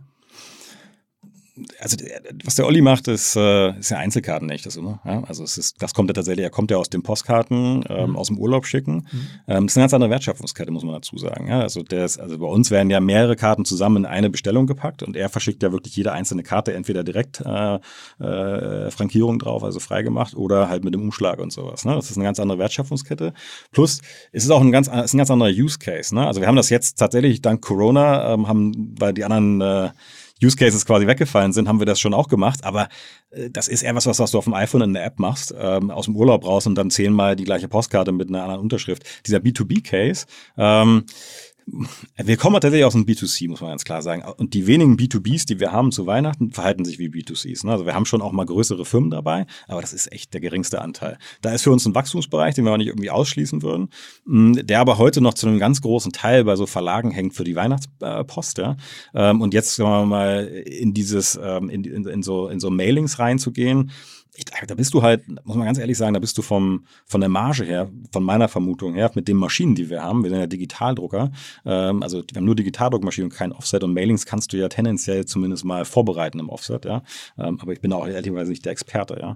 Also was der Olli macht, ist ja Einzelkarten, nicht das immer. Ja? Also das kommt ja tatsächlich, er kommt ja aus den Postkarten, aus dem Urlaub schicken. Das ist eine ganz andere Wertschöpfungskette, muss man dazu sagen. Ja? Also bei uns werden ja mehrere Karten zusammen in eine Bestellung gepackt und er verschickt ja wirklich jede einzelne Karte entweder direkt Frankierung drauf, also freigemacht, oder halt mit dem Umschlag und sowas. Ne? Das ist eine ganz andere Wertschöpfungskette. Plus es ist auch ein ganz anderer Use Case. Ne? Also wir haben das jetzt tatsächlich dank Corona, weil die anderen Use Cases quasi weggefallen sind, haben wir das schon auch gemacht, aber das ist eher was du auf dem iPhone in der App machst, aus dem Urlaub raus und dann 10-mal die gleiche Postkarte mit einer anderen Unterschrift. Dieser B2B-Case, wir kommen tatsächlich aus dem B2C, muss man ganz klar sagen. Und die wenigen B2Bs, die wir haben zu Weihnachten, verhalten sich wie B2Cs. Also wir haben schon auch mal größere Firmen dabei, aber das ist echt der geringste Anteil. Da ist für uns ein Wachstumsbereich, den wir auch nicht irgendwie ausschließen würden, der aber heute noch zu einem ganz großen Teil bei so Verlagen hängt für die Weihnachtspost. Ja? Und jetzt, sagen wir mal, in so Mailings reinzugehen, da bist du halt, muss man ganz ehrlich sagen, da bist du von der Marge her, von meiner Vermutung her, mit den Maschinen, die wir haben, wir sind ja Digitaldrucker, also wir haben nur Digitaldruckmaschinen und kein Offset und Mailings kannst du ja tendenziell zumindest mal vorbereiten im Offset, ja, aber ich bin da auch ehrlicherweise nicht der Experte, ja,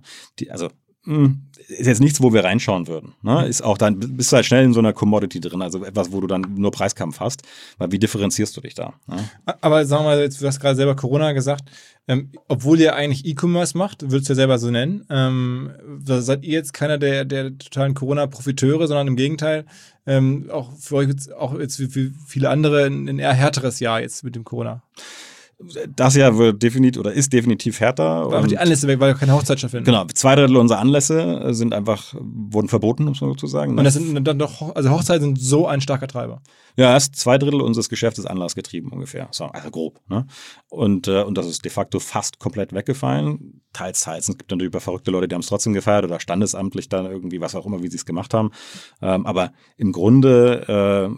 ist jetzt nichts, wo wir reinschauen würden. Ne? Ist auch dann, bist du halt schnell in so einer Commodity drin, also etwas, wo du dann nur Preiskampf hast, weil wie differenzierst du dich da? Ne? Aber sagen wir mal, du hast gerade selber Corona gesagt, obwohl ihr eigentlich E-Commerce macht, würdest du ja selber so nennen, da seid ihr jetzt keiner der totalen Corona-Profiteure, sondern im Gegenteil, auch für euch auch jetzt wie für viele andere ein eher härteres Jahr jetzt mit dem Corona. Das Jahr ist definitiv härter. Weil die Anlässe weg, weil keine Hochzeit stattfinden. Genau, 2/3 unserer Anlässe wurden verboten, muss man sozusagen. Und das sind dann doch, also Hochzeiten sind so ein starker Treiber. Ja, erst 2/3 unseres Geschäfts ist anlassgetrieben ungefähr, also grob. Ne? Und das ist de facto fast komplett weggefallen. Teils. Es gibt natürlich ein paar verrückte Leute, die haben es trotzdem gefeiert oder standesamtlich dann irgendwie, was auch immer, wie sie es gemacht haben. Aber im Grunde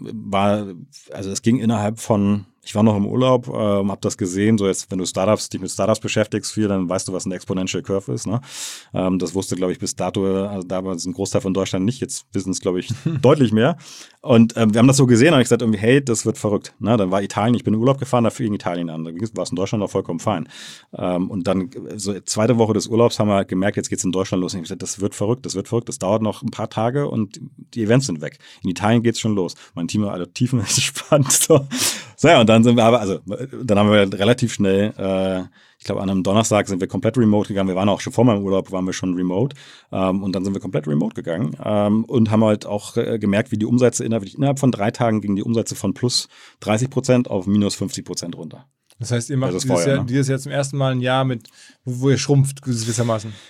es ging innerhalb von, ich war noch im Urlaub, habe das gesehen, so jetzt, wenn du dich mit Startups beschäftigst viel, dann weißt du, was eine Exponential Curve ist. Ne? Das wusste, glaube ich, bis dato, also damals ein Großteil von Deutschland nicht, jetzt wissen es, glaube ich, deutlich mehr. Und wir haben das so gesehen, habe ich gesagt, irgendwie, hey, das wird verrückt. Ne? Dann war Italien, ich bin in Urlaub gefahren, da fing Italien an. Da war es in Deutschland noch vollkommen fein. Und dann, so zweite Woche des Urlaubs, haben wir gemerkt, jetzt geht's in Deutschland los. Und ich habe gesagt, das wird verrückt, das dauert noch ein paar Tage und die Events sind weg. In Italien geht's schon los. Mein Team war alle tiefenentspannt. So ja, und dann haben wir relativ schnell, ich glaube, an einem Donnerstag sind wir komplett remote gegangen. Wir waren auch schon vor meinem Urlaub, waren wir schon remote. Und dann sind wir komplett remote gegangen und haben halt auch gemerkt, wie die Umsätze innerhalb von 3 Tagen gingen die Umsätze von plus 30% auf minus 50% runter. Das heißt, ihr macht dieses Jahr zum ersten Mal ein Jahr wo ihr schrumpft gewissermaßen.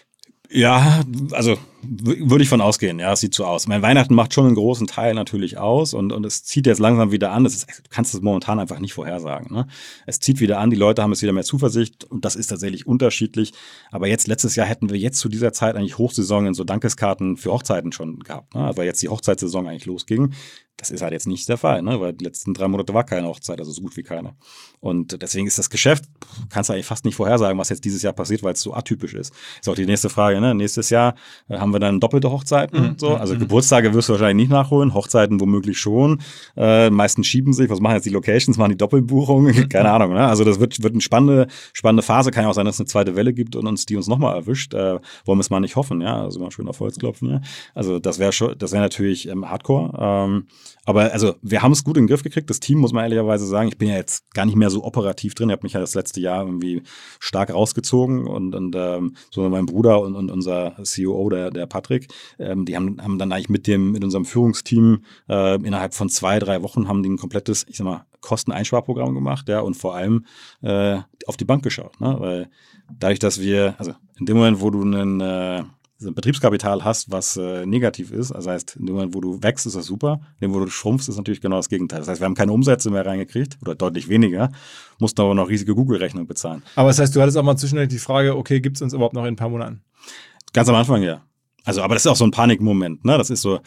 Ja, also würde ich von ausgehen, ja, es sieht so aus. Mein Weihnachten macht schon einen großen Teil natürlich aus und es zieht jetzt langsam wieder an. Du kannst es momentan einfach nicht vorhersagen. Ne? Es zieht wieder an, die Leute haben jetzt wieder mehr Zuversicht und das ist tatsächlich unterschiedlich. Aber letztes Jahr hätten wir jetzt zu dieser Zeit eigentlich Hochsaison in so Dankeskarten für Hochzeiten schon gehabt, ne? Weil jetzt die Hochzeitssaison eigentlich losging. Das ist halt jetzt nicht der Fall, ne? Weil die letzten 3 Monate war keine Hochzeit, also so gut wie keine. Und deswegen ist das Geschäft, kannst du eigentlich fast nicht vorhersagen, was jetzt dieses Jahr passiert, weil es so atypisch ist. Ist auch die nächste Frage, ne? Nächstes Jahr haben wir dann doppelte Hochzeiten. So. Also Geburtstage wirst du wahrscheinlich nicht nachholen, Hochzeiten womöglich schon. Meisten schieben sich, was machen jetzt die Locations, machen die Doppelbuchungen? Keine Ahnung, ne? Also das wird eine spannende Phase. Kann ja auch sein, dass es eine zweite Welle gibt und uns nochmal erwischt. Wollen wir es mal nicht hoffen, ja? Also mal schön auf Holz klopfen, ja? Also das wäre natürlich Hardcore. Aber also wir haben es gut in den Griff gekriegt. Das Team, muss man ehrlicherweise sagen, ich bin ja jetzt gar nicht mehr so operativ drin. Ich habe mich ja das letzte Jahr irgendwie stark rausgezogen und so mein Bruder und unser CEO, der Patrick, die haben dann eigentlich mit unserem Führungsteam innerhalb von 2-3 Wochen haben die ein komplettes, ich sag mal, Kosteneinsparprogramm gemacht, ja, und vor allem auf die Bank geschaut, ne? Weil dadurch, dass wir, also in dem Moment, wo du ein Betriebskapital hast, was negativ ist, also heißt, in dem Moment, wo du wächst, ist das super, in dem Moment, wo du schrumpfst, ist natürlich genau das Gegenteil. Das heißt, wir haben keine Umsätze mehr reingekriegt oder deutlich weniger, mussten aber noch riesige Google-Rechnungen bezahlen. Aber das heißt, du hattest auch mal zwischendurch die Frage, okay, gibt es uns überhaupt noch in ein paar Monaten? Ganz am Anfang, ja. Also, aber das ist auch so ein Panikmoment, ne? Das ist so,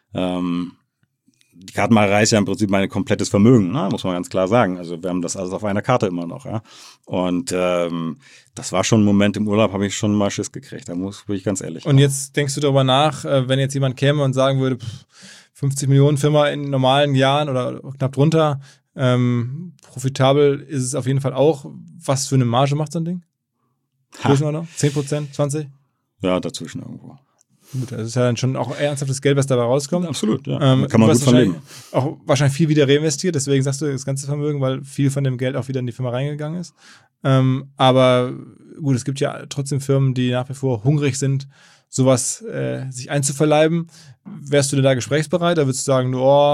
die Kartenmacherei ist ja im Prinzip mein komplettes Vermögen, ne? Muss man ganz klar sagen. Also wir haben das alles auf einer Karte immer noch, ja. Und das war schon ein Moment im Urlaub, habe ich schon mal Schiss gekriegt. Da bin ich ganz ehrlich. Und jetzt denkst du darüber nach, wenn jetzt jemand käme und sagen würde, 50 Millionen Firma in normalen Jahren oder knapp drunter, profitabel ist es auf jeden Fall auch. Was für eine Marge macht so ein Ding? 10%, 20%? Ja, dazwischen irgendwo. Gut, das ist ja dann schon auch ernsthaftes Geld, was dabei rauskommt. Absolut, ja. Kann man gut von leben. Auch wahrscheinlich viel wieder reinvestiert, deswegen sagst du das ganze Vermögen, weil viel von dem Geld auch wieder in die Firma reingegangen ist. Aber gut, es gibt ja trotzdem Firmen, die nach wie vor hungrig sind, sowas sich einzuverleiben. Wärst du denn da gesprächsbereit? Da würdest du sagen,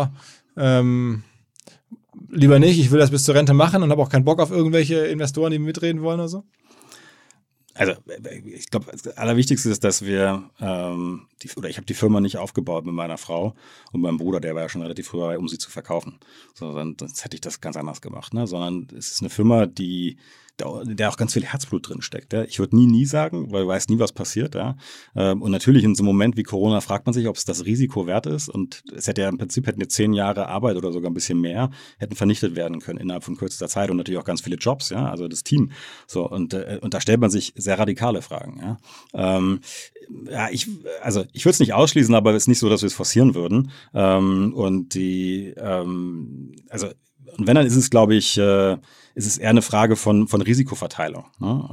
lieber nicht, ich will das bis zur Rente machen und habe auch keinen Bock auf irgendwelche Investoren, die mitreden wollen oder so? Also ich glaube, das Allerwichtigste ist, dass wir, ich habe die Firma nicht aufgebaut mit meiner Frau und meinem Bruder, der war ja schon relativ früh dabei, um sie zu verkaufen. Sonst hätte ich das ganz anders gemacht, ne? Sondern es ist eine Firma, der auch ganz viel Herzblut drin steckt. Ja? Ich würde nie sagen, weil du weißt nie, was passiert. Ja? Und natürlich in so einem Moment wie Corona fragt man sich, ob es das Risiko wert ist. Und es hätte ja im Prinzip 10 Jahre Arbeit oder sogar ein bisschen mehr hätten vernichtet werden können innerhalb von kürzester Zeit und natürlich auch ganz viele Jobs, ja, also das Team. So und da stellt man sich sehr radikale Fragen. Ja? Ich würde es nicht ausschließen, aber es ist nicht so, dass wir es forcieren würden. Und wenn, dann ist es, glaube ich, ist es eher eine Frage von Risikoverteilung. Ne?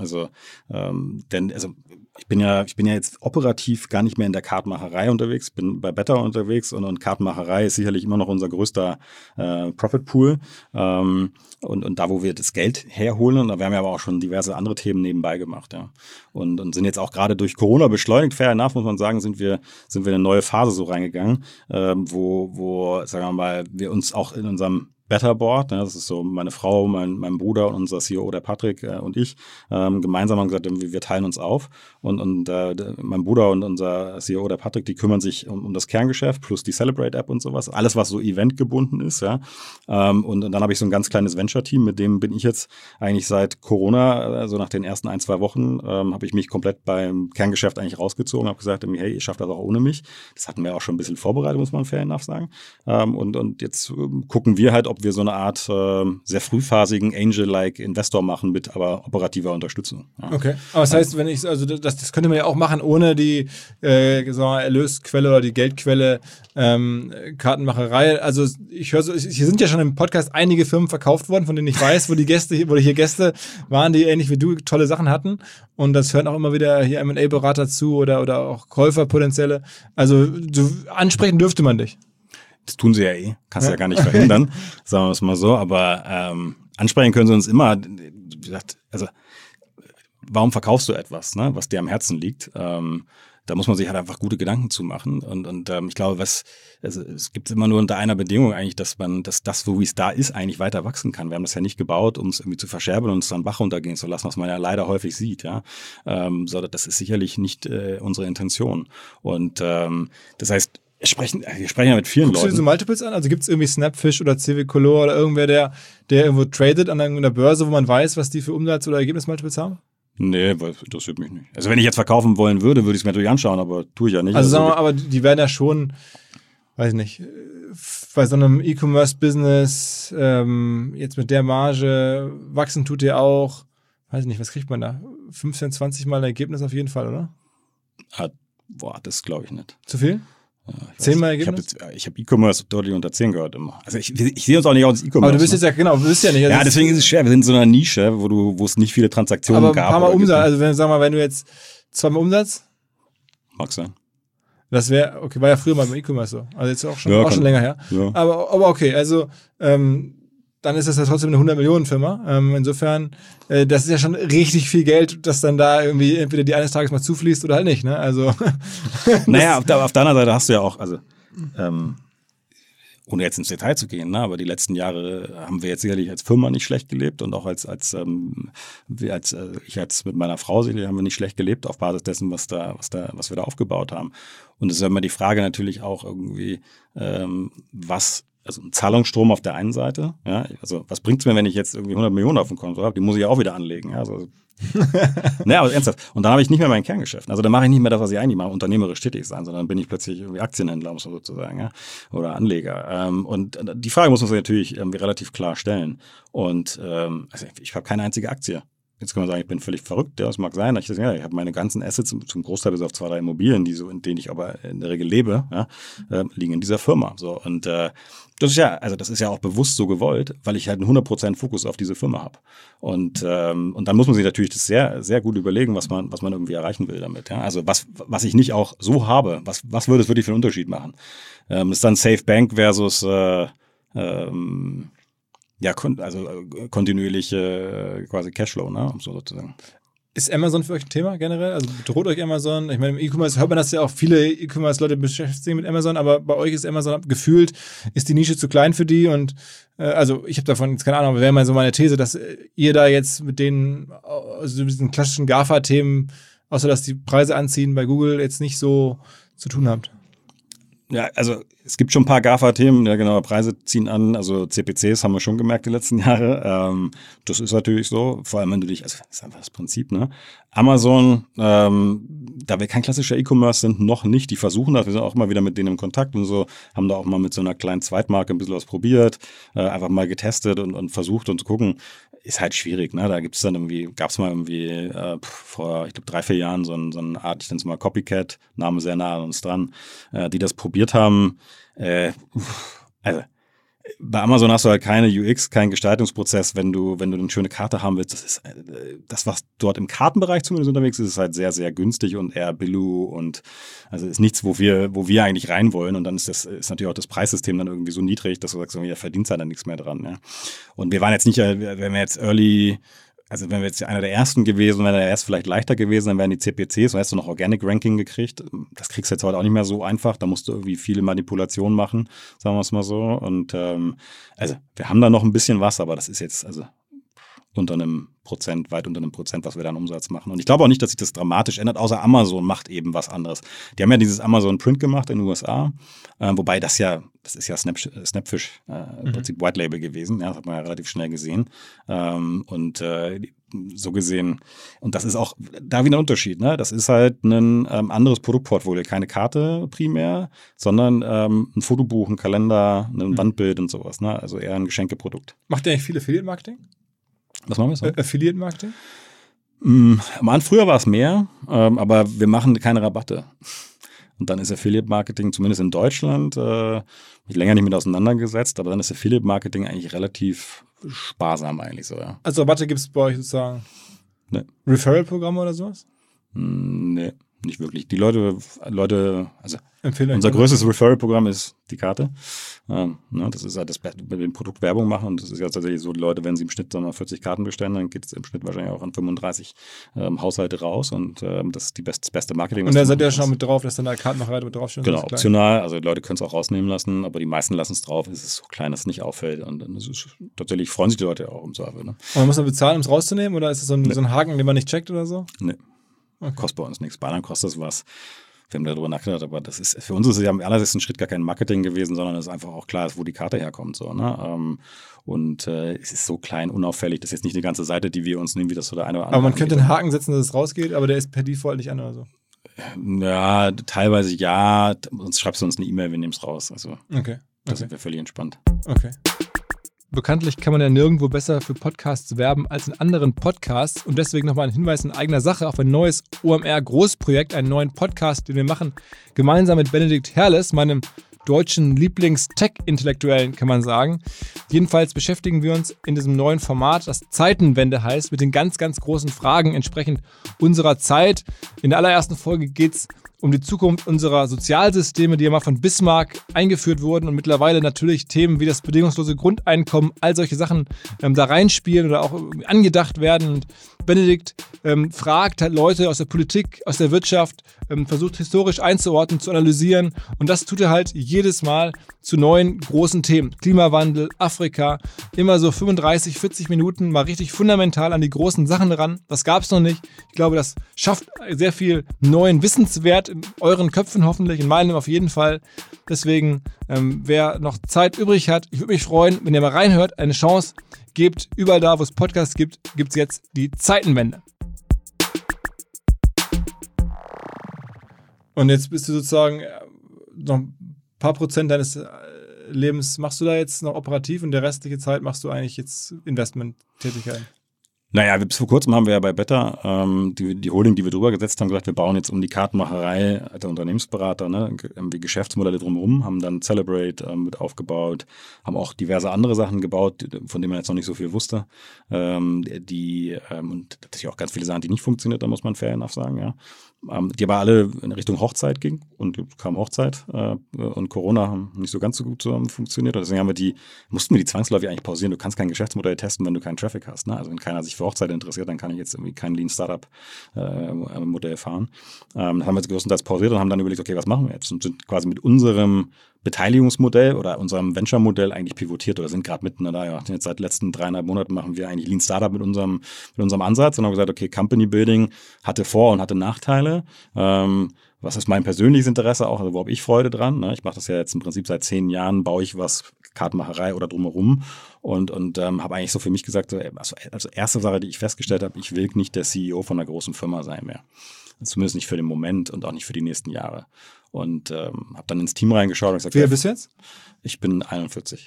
Ich bin ja jetzt operativ gar nicht mehr in der Kartenmacherei unterwegs, bin bei Better unterwegs und Kartenmacherei ist sicherlich immer noch unser größter Profit Pool und da, wo wir das Geld herholen, und da haben wir aber auch schon diverse andere Themen nebenbei gemacht, ja. Und sind jetzt auch gerade durch Corona beschleunigt, fair enough, muss man sagen, sind wir in eine neue Phase so reingegangen, wo sagen wir mal, wir uns auch in unserem Better Board, das ist so meine Frau, mein Bruder und unser CEO, der Patrick und ich, gemeinsam haben gesagt, wir teilen uns auf und mein Bruder und unser CEO, der Patrick, die kümmern sich um das Kerngeschäft plus die Celebrate App und sowas, alles, was so eventgebunden ist, ja. Und dann habe ich so ein ganz kleines Venture-Team, mit dem bin ich jetzt eigentlich seit Corona, also nach den ersten 1-2 Wochen, habe ich mich komplett beim Kerngeschäft eigentlich rausgezogen, habe gesagt, hey, ihr schafft das auch ohne mich. Das hatten wir auch schon ein bisschen vorbereitet, muss man fair enough sagen. Und jetzt gucken wir halt, ob wir so eine Art sehr frühphasigen Angel-like Investor machen mit aber operativer Unterstützung. Ja. Okay, aber das heißt, das könnte man ja auch machen, ohne die Erlösquelle oder die Geldquelle Kartenmacherei. Also ich höre so, hier sind ja schon im Podcast einige Firmen verkauft worden, von denen ich weiß, wo hier Gäste waren, die ähnlich wie du tolle Sachen hatten. Und das hören auch immer wieder hier M&A-Berater zu oder auch Käufer potenzielle. Also ansprechen dürfte man dich. Das tun sie ja eh, kannst ja gar nicht verhindern, sagen wir es mal so, aber ansprechen können sie uns immer. Wie gesagt, also warum verkaufst du etwas, ne, was dir am Herzen liegt? da muss man sich halt einfach gute Gedanken zu machen. Und ich glaube, es gibt immer nur unter einer Bedingung eigentlich, dass das, so wie es da ist, eigentlich weiter wachsen kann. Wir haben das ja nicht gebaut, um es irgendwie zu verscherbeln und es dann Bach runtergehen zu lassen, was man ja leider häufig sieht, ja. Sondern das ist sicherlich nicht unsere Intention. Und das heißt, wir sprechen ja mit vielen Leuten. Guckst du diese Multiples an? Also gibt es irgendwie Snapfish oder Civicolor oder irgendwer, der irgendwo tradet an einer Börse, wo man weiß, was die für Umsatz- oder Ergebnis-Multiples haben? Nee, weil das interessiert mich nicht. Also wenn ich jetzt verkaufen wollen würde, würde ich es mir natürlich anschauen, aber tue ich ja nicht. Also sagen wir mal, aber die werden ja schon, weiß ich nicht, bei so einem E-Commerce-Business jetzt mit der Marge, wachsen tut ihr auch, weiß ich nicht, was kriegt man da? 15, 20 Mal ein Ergebnis auf jeden Fall, oder? Das glaube ich nicht. Zu viel? Ja, 10 Mal Ergebnis? Ich habe E-Commerce deutlich unter 10 gehört immer. Also ich sehe uns auch nicht aus E-Commerce. Aber du bist jetzt ja, genau, du bist ja nicht. Also ja, deswegen ist es schwer. Wir sind in so einer Nische, wo es nicht viele Transaktionen gab. Aber ein paar Mal Umsatz, also wenn du jetzt 2 Mal Umsatz? Mag sein. Das wäre, okay, war ja früher mal beim E-Commerce so. Also jetzt auch schon länger her. Ja. Aber okay, also dann ist das ja trotzdem eine 100-Millionen-Firma. Insofern, das ist ja schon richtig viel Geld, das dann da irgendwie entweder die eines Tages mal zufließt oder halt nicht. Ne? Also naja, auf der anderen Seite hast du ja auch, also ohne jetzt ins Detail zu gehen, ne, aber die letzten Jahre haben wir jetzt sicherlich als Firma nicht schlecht gelebt und auch ich als mit meiner Frau sicherlich haben wir nicht schlecht gelebt auf Basis dessen, was wir da aufgebaut haben. Und es ist ja immer die Frage natürlich auch irgendwie, also ein Zahlungsstrom auf der einen Seite, ja, also was bringt's mir, wenn ich jetzt irgendwie 100 Millionen auf dem Konto habe, die muss ich ja auch wieder anlegen, ja, also naja, aber ernsthaft. Und dann habe ich nicht mehr mein Kerngeschäft. Also dann mache ich nicht mehr das, was ich eigentlich mache, unternehmerisch tätig sein, sondern bin ich plötzlich irgendwie Aktienhändler, muss man sozusagen, ja, oder Anleger. Und die Frage muss man sich natürlich irgendwie relativ klar stellen. Und also ich habe keine einzige Aktie. Jetzt kann man sagen, ich bin völlig verrückt, ja, das mag sein. Ich habe meine ganzen Assets zum Großteil bis auf 2, 3 Immobilien, in denen ich aber in der Regel lebe, ja, liegen in dieser Firma. So. Und das ist ja auch bewusst so gewollt, weil ich halt einen 100% Fokus auf diese Firma habe. Und dann muss man sich natürlich das sehr, sehr gut überlegen, was man irgendwie erreichen will damit. Ja? Also was ich nicht auch so habe, was würde es wirklich für einen Unterschied machen? Das ist dann Safe Bank versus kontinuierlich quasi Cashflow, ne, um so sozusagen. Ist Amazon für euch ein Thema generell? Also bedroht euch Amazon? Ich meine, im E-Commerce hört man das ja auch, viele E-Commerce-Leute beschäftigen sich mit Amazon, aber bei euch ist Amazon gefühlt, ist die Nische zu klein für die und also ich habe davon jetzt keine Ahnung, aber wäre mal so meine These, dass ihr da jetzt mit also diesen klassischen GAFA-Themen, außer dass die Preise anziehen bei Google, jetzt nicht so zu tun habt. Ja, also es gibt schon ein paar GAFA-Themen, ja genau, Preise ziehen an, also CPCs haben wir schon gemerkt die letzten Jahre. Das ist natürlich so, vor allem wenn du dich, also das ist einfach das Prinzip, ne? Amazon, da wir kein klassischer E-Commerce sind, noch nicht, die versuchen das, wir sind auch immer wieder mit denen im Kontakt und so, haben da auch mal mit so einer kleinen Zweitmarke ein bisschen was probiert, einfach mal getestet und versucht und zu gucken, ist halt schwierig, ne? Da gab's mal irgendwie vor, ich glaube 3, 4 Jahren so eine Art, ich nenne es mal Copycat, Name sehr nah an uns dran, die das probiert haben. Also bei Amazon hast du halt keine UX, keinen Gestaltungsprozess, wenn du eine schöne Karte haben willst. Das ist das, was dort im Kartenbereich zumindest unterwegs ist, ist halt sehr, sehr günstig und eher billu und also ist nichts, wo wir eigentlich rein wollen. Und dann ist natürlich auch das Preissystem dann irgendwie so niedrig, dass du sagst, da verdient halt dann nichts mehr dran. Ja. Und wir waren jetzt nicht, wenn wir jetzt also wenn wir jetzt einer der ersten gewesen, wäre der erst vielleicht leichter gewesen, dann wären die CPCs, dann hättest du noch Organic Ranking gekriegt. Das kriegst du jetzt heute auch nicht mehr so einfach. Da musst du irgendwie viele Manipulationen machen, sagen wir es mal so. Und also wir haben da noch ein bisschen was, aber das ist jetzt also unter einem Prozent, weit unter einem Prozent, was wir da an Umsatz machen. Und ich glaube auch nicht, dass sich das dramatisch ändert, außer Amazon macht eben was anderes. Die haben ja dieses Amazon Print gemacht in den USA, wobei das ist ja Snapfish im Prinzip White Label gewesen, ja, das hat man ja relativ schnell gesehen. So gesehen, und das ist auch da wieder ein Unterschied, ne? Das ist halt ein anderes Produktportfolio, keine Karte primär, sondern ein Fotobuch, ein Kalender, ein Wandbild und sowas, ne? Also eher ein Geschenkeprodukt. Macht ihr eigentlich viel Affiliate-Marketing? Was machen wir so? Affiliate-Marketing? Früher war es mehr, aber wir machen keine Rabatte. Und dann ist Affiliate-Marketing, zumindest in Deutschland, mich länger nicht mit auseinandergesetzt, aber dann ist Affiliate-Marketing eigentlich relativ sparsam eigentlich so, ja. Also Rabatte gibt es bei euch sozusagen? Ne. Referral-Programme oder sowas? Nee, nicht wirklich. Die Leute, also Empfehlung. Unser größtes Referral-Programm ist die Karte. Das ist halt das Beste, mit dem Produkt Werbung machen. Und das ist ja tatsächlich so, die Leute, wenn sie im Schnitt 40 Karten bestellen, dann geht es im Schnitt wahrscheinlich auch an 35 Haushalte raus. Und das ist das beste Marketing. Und da seid ihr schon mit drauf, dass dann da Kartenmacherei mit draufsteht? Genau, optional. Also die Leute können es auch rausnehmen lassen, aber die meisten lassen es drauf. Es ist so klein, dass es nicht auffällt. Und dann ist es tatsächlich, freuen sich die Leute auch im Zweifel. Ne? Und man muss dann bezahlen, um es rauszunehmen? Oder ist es so ein Haken, den man nicht checkt oder so? Nee. Okay. Kostet bei uns nichts. Bei anderen kostet es was. Wir haben darüber nachgedacht, aber das ist für uns ist es ja am allerersten Schritt gar kein Marketing gewesen, sondern es ist einfach auch klar, wo die Karte herkommt. So, ne? Und es ist so klein, unauffällig. Das ist jetzt nicht eine ganze Seite, die wir uns nehmen, wie das so der eine oder andere. Aber man könnte einen Haken setzen, dass es rausgeht, aber der ist per Default nicht an oder so. Ja, teilweise ja. Sonst schreibst du uns eine E-Mail, wir nehmen es raus. Also okay. Da sind wir völlig entspannt. Okay. Bekanntlich kann man ja nirgendwo besser für Podcasts werben als in anderen Podcasts und deswegen nochmal ein Hinweis in eigener Sache auf ein neues OMR-Großprojekt, einen neuen Podcast, den wir machen, gemeinsam mit Benedikt Herles, meinem deutschen Lieblings-Tech-Intellektuellen, kann man sagen. Jedenfalls beschäftigen wir uns in diesem neuen Format, das Zeitenwende heißt, mit den ganz, ganz großen Fragen entsprechend unserer Zeit. In der allerersten Folge geht es um die Zukunft unserer Sozialsysteme, die ja mal von Bismarck eingeführt wurden und mittlerweile natürlich Themen wie das bedingungslose Grundeinkommen, all solche Sachen da reinspielen oder auch angedacht werden. Und Benedikt fragt halt Leute aus der Politik, aus der Wirtschaft, versucht historisch einzuordnen, zu analysieren und das tut er halt jedes Mal zu neuen großen Themen. Klimawandel, Afrika, immer so 35, 40 Minuten mal richtig fundamental an die großen Sachen ran. Das gab es noch nicht. Ich glaube, das schafft sehr viel neuen Wissenswert in euren Köpfen hoffentlich, in meinem auf jeden Fall. Deswegen, wer noch Zeit übrig hat, ich würde mich freuen, wenn ihr mal reinhört, eine Chance gebt. Überall da, wo es Podcasts gibt, gibt es jetzt die Zeitenwende. Und jetzt bist du sozusagen noch ein paar Prozent deines Lebens machst du da jetzt noch operativ und der restliche Zeit machst du eigentlich jetzt Investmenttätigkeiten. Naja, bis vor kurzem haben wir ja bei Better die Holding, die wir drüber gesetzt haben, gesagt, wir bauen jetzt um die Kartenmacherei der Unternehmensberater, ne, die Geschäftsmodelle drumherum, haben dann Celebrate mit aufgebaut, haben auch diverse andere Sachen gebaut, von denen man jetzt noch nicht so viel wusste. Und natürlich auch ganz viele Sachen, die nicht funktioniert, da muss man fair enough sagen, ja. Die aber alle in Richtung Hochzeit ging und kam Hochzeit und Corona haben nicht so ganz so gut funktioniert. Und deswegen mussten wir die zwangsläufig eigentlich pausieren. Du kannst kein Geschäftsmodell testen, wenn du keinen Traffic hast. Ne? Also wenn keiner sich für Hochzeit interessiert, dann kann ich jetzt irgendwie kein Lean Startup Modell fahren. Dann haben wir jetzt größtenteils pausiert und haben dann überlegt, okay, was machen wir jetzt? Und sind quasi mit unserem Beteiligungsmodell oder unserem Venture-Modell eigentlich pivotiert oder sind gerade mitten da. Ja, jetzt seit letzten 3,5 Monaten machen wir eigentlich Lean Startup mit unserem Ansatz und haben gesagt, okay, Company Building hatte Vor- und hatte Nachteile. Was ist mein persönliches Interesse auch, also wo habe ich Freude dran? Ne? Ich mache das ja jetzt im Prinzip seit 10 Jahren, baue ich was, Kartenmacherei oder drumherum und habe eigentlich so für mich gesagt, also erste Sache, die ich festgestellt habe, ich will nicht der CEO von einer großen Firma sein mehr. Zumindest nicht für den Moment und auch nicht für die nächsten Jahre. Und habe dann ins Team reingeschaut und gesagt, wer bist du jetzt? Ich bin 41.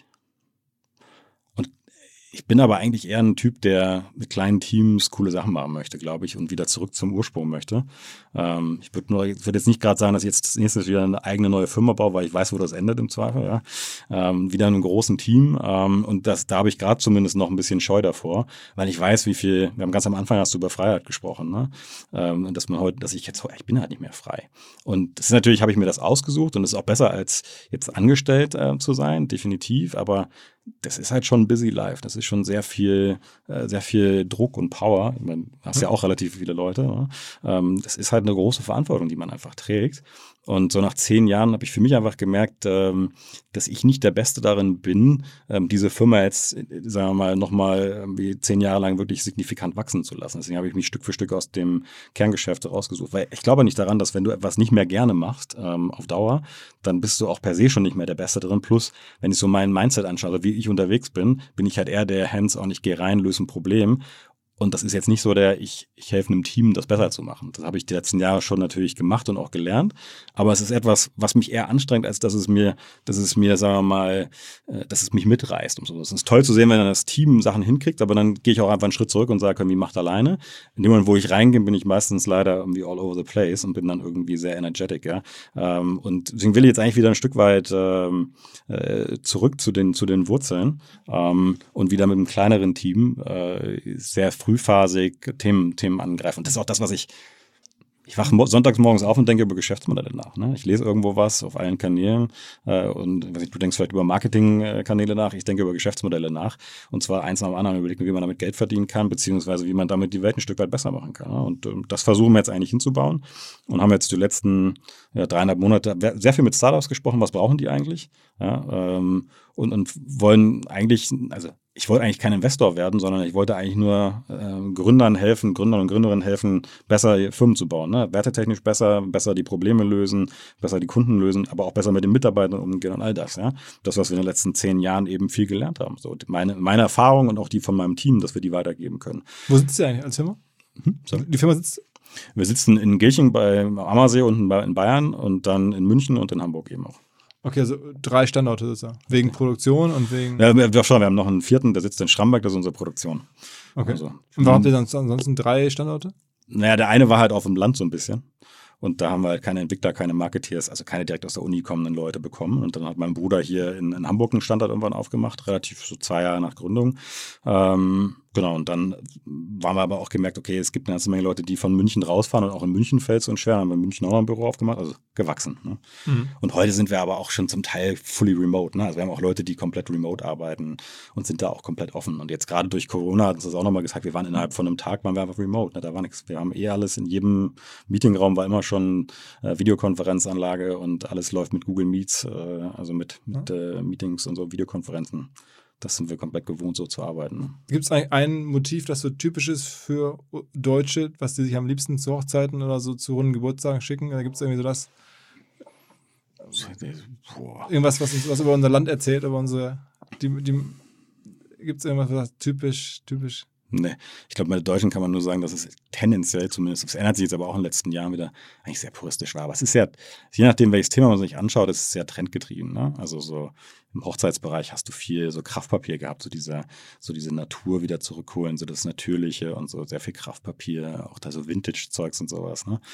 Und ich bin aber eigentlich eher ein Typ, der mit kleinen Teams coole Sachen machen möchte, glaube ich, und wieder zurück zum Ursprung möchte. Ich würde jetzt nicht gerade sagen, dass ich jetzt das nächste wieder eine eigene neue Firma baue, weil ich weiß, wo das endet im Zweifel. Ja. Wieder in einem großen Team. Und da habe ich gerade zumindest noch ein bisschen Scheu davor, weil ich weiß, wir haben ganz am Anfang hast du über Freiheit gesprochen, ne? Und ich bin halt nicht mehr frei. Und das ist natürlich, habe ich mir das ausgesucht und das ist auch besser, als jetzt angestellt zu sein, definitiv, aber das ist halt schon busy life. Das ist schon sehr viel Druck und Power. Ich meine, du hast ja auch relativ viele Leute. Ne? Das ist halt eine große Verantwortung, die man einfach trägt. Und so nach 10 Jahren habe ich für mich einfach gemerkt, dass ich nicht der Beste darin bin, diese Firma jetzt, sagen wir mal, nochmal 10 Jahre lang wirklich signifikant wachsen zu lassen. Deswegen habe ich mich Stück für Stück aus dem Kerngeschäft rausgesucht. Weil ich glaube nicht daran, dass wenn du etwas nicht mehr gerne machst, auf Dauer, dann bist du auch per se schon nicht mehr der Beste drin. Plus, wenn ich so mein Mindset anschaue, also wie ich unterwegs bin ich halt eher der Hands-on, ich gehe rein, löse ein Problem. Und das ist jetzt nicht so ich helfe einem Team, das besser zu machen. Das habe ich die letzten Jahre schon natürlich gemacht und auch gelernt. Aber es ist etwas, was mich eher anstrengt, als dass es mir, sagen wir mal, dass es mich mitreißt und so. Es ist toll zu sehen, wenn dann das Team Sachen hinkriegt, aber dann gehe ich auch einfach einen Schritt zurück und sage, irgendwie macht alleine. In dem Moment, wo ich reingehe, bin ich meistens leider irgendwie all over the place und bin dann irgendwie sehr energetic, ja. Und deswegen will ich jetzt eigentlich wieder ein Stück weit zurück zu den Wurzeln und wieder mit einem kleineren Team sehr frühphasig Themen angreifen. Und das ist auch das, was ich Ich wache sonntags morgens auf und denke über Geschäftsmodelle nach. Ne? Ich lese irgendwo was auf allen Kanälen und du denkst vielleicht über Marketingkanäle nach, ich denke über Geschäftsmodelle nach. Und zwar eins nach dem anderen, überlegen, wie man damit Geld verdienen kann, beziehungsweise wie man damit die Welt ein Stück weit besser machen kann. Ne? Und das versuchen wir jetzt eigentlich hinzubauen und haben jetzt die letzten 3,5 Monate sehr viel mit Startups gesprochen, was brauchen die eigentlich? Ja, und wollen eigentlich, also ich wollte eigentlich kein Investor werden, sondern ich wollte eigentlich nur Gründern und Gründerinnen helfen, besser Firmen zu bauen. Ne? Wertetechnisch besser die Probleme lösen, besser die Kunden lösen, aber auch besser mit den Mitarbeitern umgehen und all das. Ja? Das, was wir in den letzten 10 Jahren eben viel gelernt haben. So, meine Erfahrung und auch die von meinem Team, dass wir die weitergeben können. Wo sitzt ihr eigentlich als Firma? Die Firma sitzt? Wir sitzen in Gelching am Ammersee unten in Bayern und dann in München und in Hamburg eben auch. Okay, also 3 Standorte sozusagen. Wegen Produktion und wegen... Ja, wir haben noch einen 4., der sitzt in Schramberg, das ist unsere Produktion. Okay. Also, und warum habt ihr ansonsten 3 Standorte? Naja, der eine war halt auf dem Land so ein bisschen. Und da haben wir halt keine Entwickler, keine Marketeers, also keine direkt aus der Uni kommenden Leute bekommen. Und dann hat mein Bruder hier in Hamburg einen Standort irgendwann aufgemacht, relativ so 2 Jahre nach Gründung. Genau, und dann waren wir aber auch gemerkt, okay, es gibt eine ganze Menge Leute, die von München rausfahren und auch in München fällt es uns schwer. Dann haben wir in München auch noch ein Büro aufgemacht, also gewachsen. Ne? Mhm. Und heute sind wir aber auch schon zum Teil fully remote. Ne? Also wir haben auch Leute, die komplett remote arbeiten und sind da auch komplett offen. Und jetzt gerade durch Corona hat uns das auch nochmal gesagt, wir waren innerhalb von einem Tag, waren wir einfach remote. Ne? Da war nichts. Wir haben alles in jedem Meetingraum war immer schon Videokonferenzanlage und alles läuft mit Google Meets, also mit Meetings und so Videokonferenzen. Das sind wir komplett gewohnt, so zu arbeiten. Gibt es eigentlich ein Motiv, das so typisch ist für Deutsche, was die sich am liebsten zu Hochzeiten oder so zu runden Geburtstagen schicken? Oder gibt es irgendwie so das? Irgendwas, was über unser Land erzählt, über unsere. Gibt es irgendwas, was typisch? Nee, ich glaube, bei den Deutschen kann man nur sagen, dass es tendenziell zumindest, das ändert sich jetzt aber auch in den letzten Jahren wieder, eigentlich sehr puristisch war. Aber es ist ja, je nachdem, welches Thema man sich anschaut, ist es sehr trendgetrieben. Ne? Also so im Hochzeitsbereich hast du viel so Kraftpapier gehabt, so diese Natur wieder zurückholen, so das Natürliche und so sehr viel Kraftpapier, auch da so Vintage-Zeugs und sowas. Ne?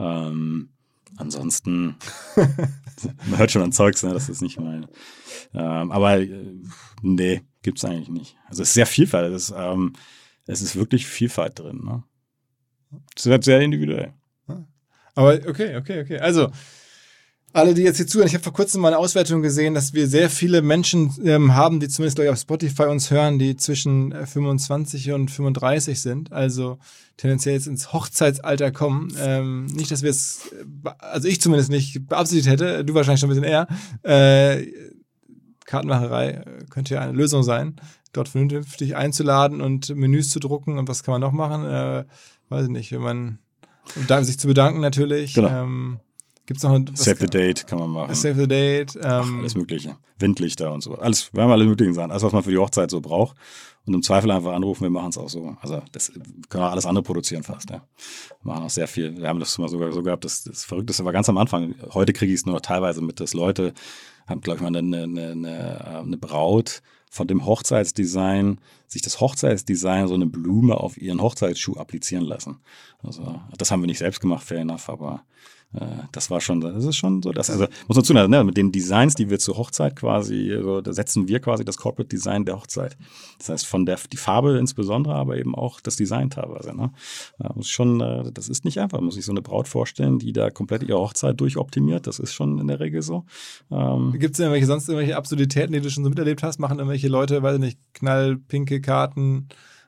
Ansonsten, man hört schon an Zeugs, ne? Das ist nicht mein. Aber nee, gibt's eigentlich nicht. Also es ist sehr vielfältig. Es ist wirklich Vielfalt drin. Ne? Es wird sehr individuell. Aber okay. Also, alle, die jetzt hier zuhören, ich habe vor kurzem mal eine Auswertung gesehen, dass wir sehr viele Menschen haben, die zumindest, glaube ich, auf Spotify uns hören, die zwischen 25 und 35 sind. Also tendenziell jetzt ins Hochzeitsalter kommen. Nicht, dass wir es, also ich zumindest nicht beabsichtigt hätte, du wahrscheinlich schon ein bisschen eher. Kartenmacherei könnte ja eine Lösung sein, dort vernünftig einzuladen und Menüs zu drucken. Und was kann man noch machen? Weiß ich nicht, sich zu bedanken natürlich. Genau. Gibt es noch Save the Date kann man machen. Save the Date. Alles Mögliche. Windlichter und so. Alles, wir haben alle möglichen Sachen. Alles, was man für die Hochzeit so braucht. Und im Zweifel einfach anrufen, wir machen es auch so. Also das können wir alles andere produzieren fast. Ja. Wir machen auch sehr viel. Wir haben das mal sogar so gehabt, das Verrückteste war ganz am Anfang. Heute kriege ich es nur noch teilweise mit, dass Leute haben, glaube ich mal, eine Braut von dem Hochzeitsdesign, sich das Hochzeitsdesign, so eine Blume auf ihren Hochzeitsschuh applizieren lassen. Also das haben wir nicht selbst gemacht, fair enough, aber das ist schon so, also muss man zuhören, ne, mit den Designs, die wir zur Hochzeit quasi, also, da setzen wir quasi das Corporate Design der Hochzeit. Das heißt, die Farbe insbesondere, aber eben auch das Design teilweise. Ne? Das ist nicht einfach. Man muss sich so eine Braut vorstellen, die da komplett ihre Hochzeit durchoptimiert. Das ist schon in der Regel so. Gibt es sonst irgendwelche Absurditäten, die du schon so miterlebt hast? Machen irgendwelche Leute, weiß ich nicht, knallpinke Karten?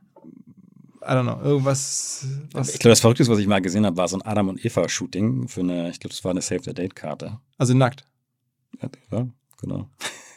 I don't know, irgendwas. Ich glaube, das Verrückteste, was ich mal gesehen habe, war so ein Adam und Eva-Shooting ich glaube, das war eine Save-the-Date-Karte. Also nackt? Ja, genau.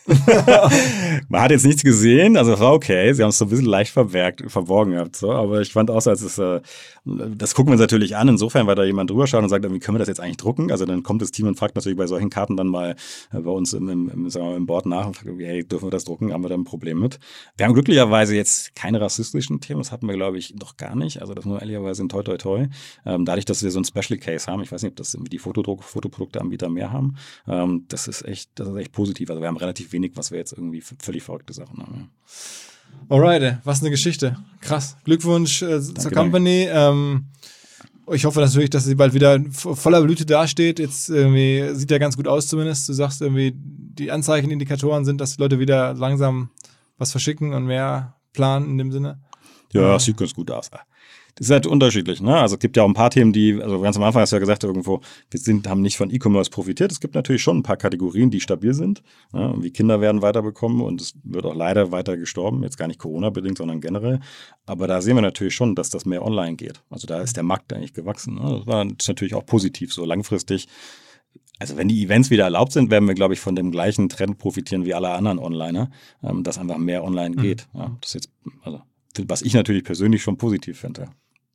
Man hat jetzt nichts gesehen, also war okay, sie haben es so ein bisschen leicht verborgen gehabt, so, aber ich fand auch so, das gucken wir uns natürlich an, insofern, weil da jemand drüber schaut und sagt, wie können wir das jetzt eigentlich drucken? Also dann kommt das Team und fragt natürlich bei solchen Karten dann mal bei uns im Board nach und fragt, hey, dürfen wir das drucken? Haben wir da ein Problem mit? Wir haben glücklicherweise jetzt keine rassistischen Themen, das hatten wir, glaube ich, noch gar nicht, also das muss man ehrlicherweise in toi toi toi. Dadurch, dass wir so ein Special Case haben, ich weiß nicht, ob das irgendwie die Fotoprodukteanbieter mehr haben, das ist echt positiv, also wir haben relativ wenig, was wir jetzt irgendwie völlig verrückte Sachen haben. Ja. Alright, was eine Geschichte. Krass. Glückwunsch zur Company. Ich hoffe natürlich, dass sie bald wieder voller Blüte dasteht. Jetzt irgendwie sieht ja ganz gut aus zumindest. Du sagst irgendwie, die Anzeichen, Indikatoren sind, dass Leute wieder langsam was verschicken und mehr planen in dem Sinne. Ja, das sieht ganz gut aus. Das ist halt unterschiedlich, ne? Also es gibt ja auch ein paar Themen, also ganz am Anfang hast du ja gesagt, irgendwo, haben nicht von E-Commerce profitiert. Es gibt natürlich schon ein paar Kategorien, die stabil sind. Ja, wie Kinder werden weiterbekommen und es wird auch leider weiter gestorben. Jetzt gar nicht Corona-bedingt, sondern generell. Aber da sehen wir natürlich schon, dass das mehr online geht. Also da ist der Markt eigentlich gewachsen. Ne? Das ist natürlich auch positiv, so langfristig. Also wenn die Events wieder erlaubt sind, werden wir, glaube ich, von dem gleichen Trend profitieren wie alle anderen Onliner, dass einfach mehr online geht. Ja, das ist jetzt, also, was ich natürlich persönlich schon positiv finde.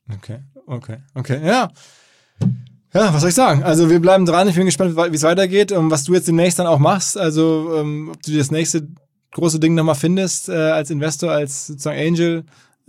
Okay. Ja, was soll ich sagen? Also wir bleiben dran. Ich bin gespannt, wie es weitergeht und was du jetzt demnächst dann auch machst. Also ob du das nächste große Ding nochmal findest als Investor, als sozusagen Angel.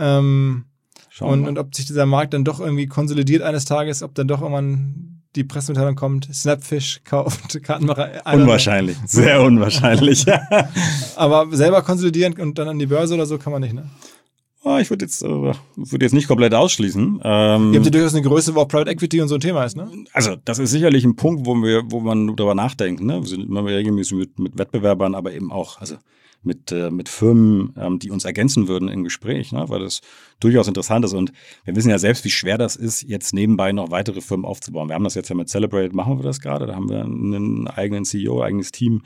Und ob sich dieser Markt dann doch irgendwie konsolidiert eines Tages, ob dann doch irgendwann die Pressemitteilung kommt, Snapfish kauft Kartenmacher. Unwahrscheinlich, sehr unwahrscheinlich. Aber selber konsolidieren und dann an die Börse oder so kann man nicht, ne? Ich würde jetzt nicht komplett ausschließen. Ihr habt ja durchaus eine Größe, wo auch Private Equity und so ein Thema ist, ne? Also das ist sicherlich ein Punkt, wo man darüber nachdenkt. Ne? Wir sind immer regelmäßig mit Wettbewerbern, aber eben auch mit Firmen, die uns ergänzen würden im Gespräch, ne? Weil das durchaus interessant ist. Und wir wissen ja selbst, wie schwer das ist, jetzt nebenbei noch weitere Firmen aufzubauen. Wir haben das jetzt ja mit Celebrate, machen wir das gerade. Da haben wir einen eigenen CEO, eigenes Team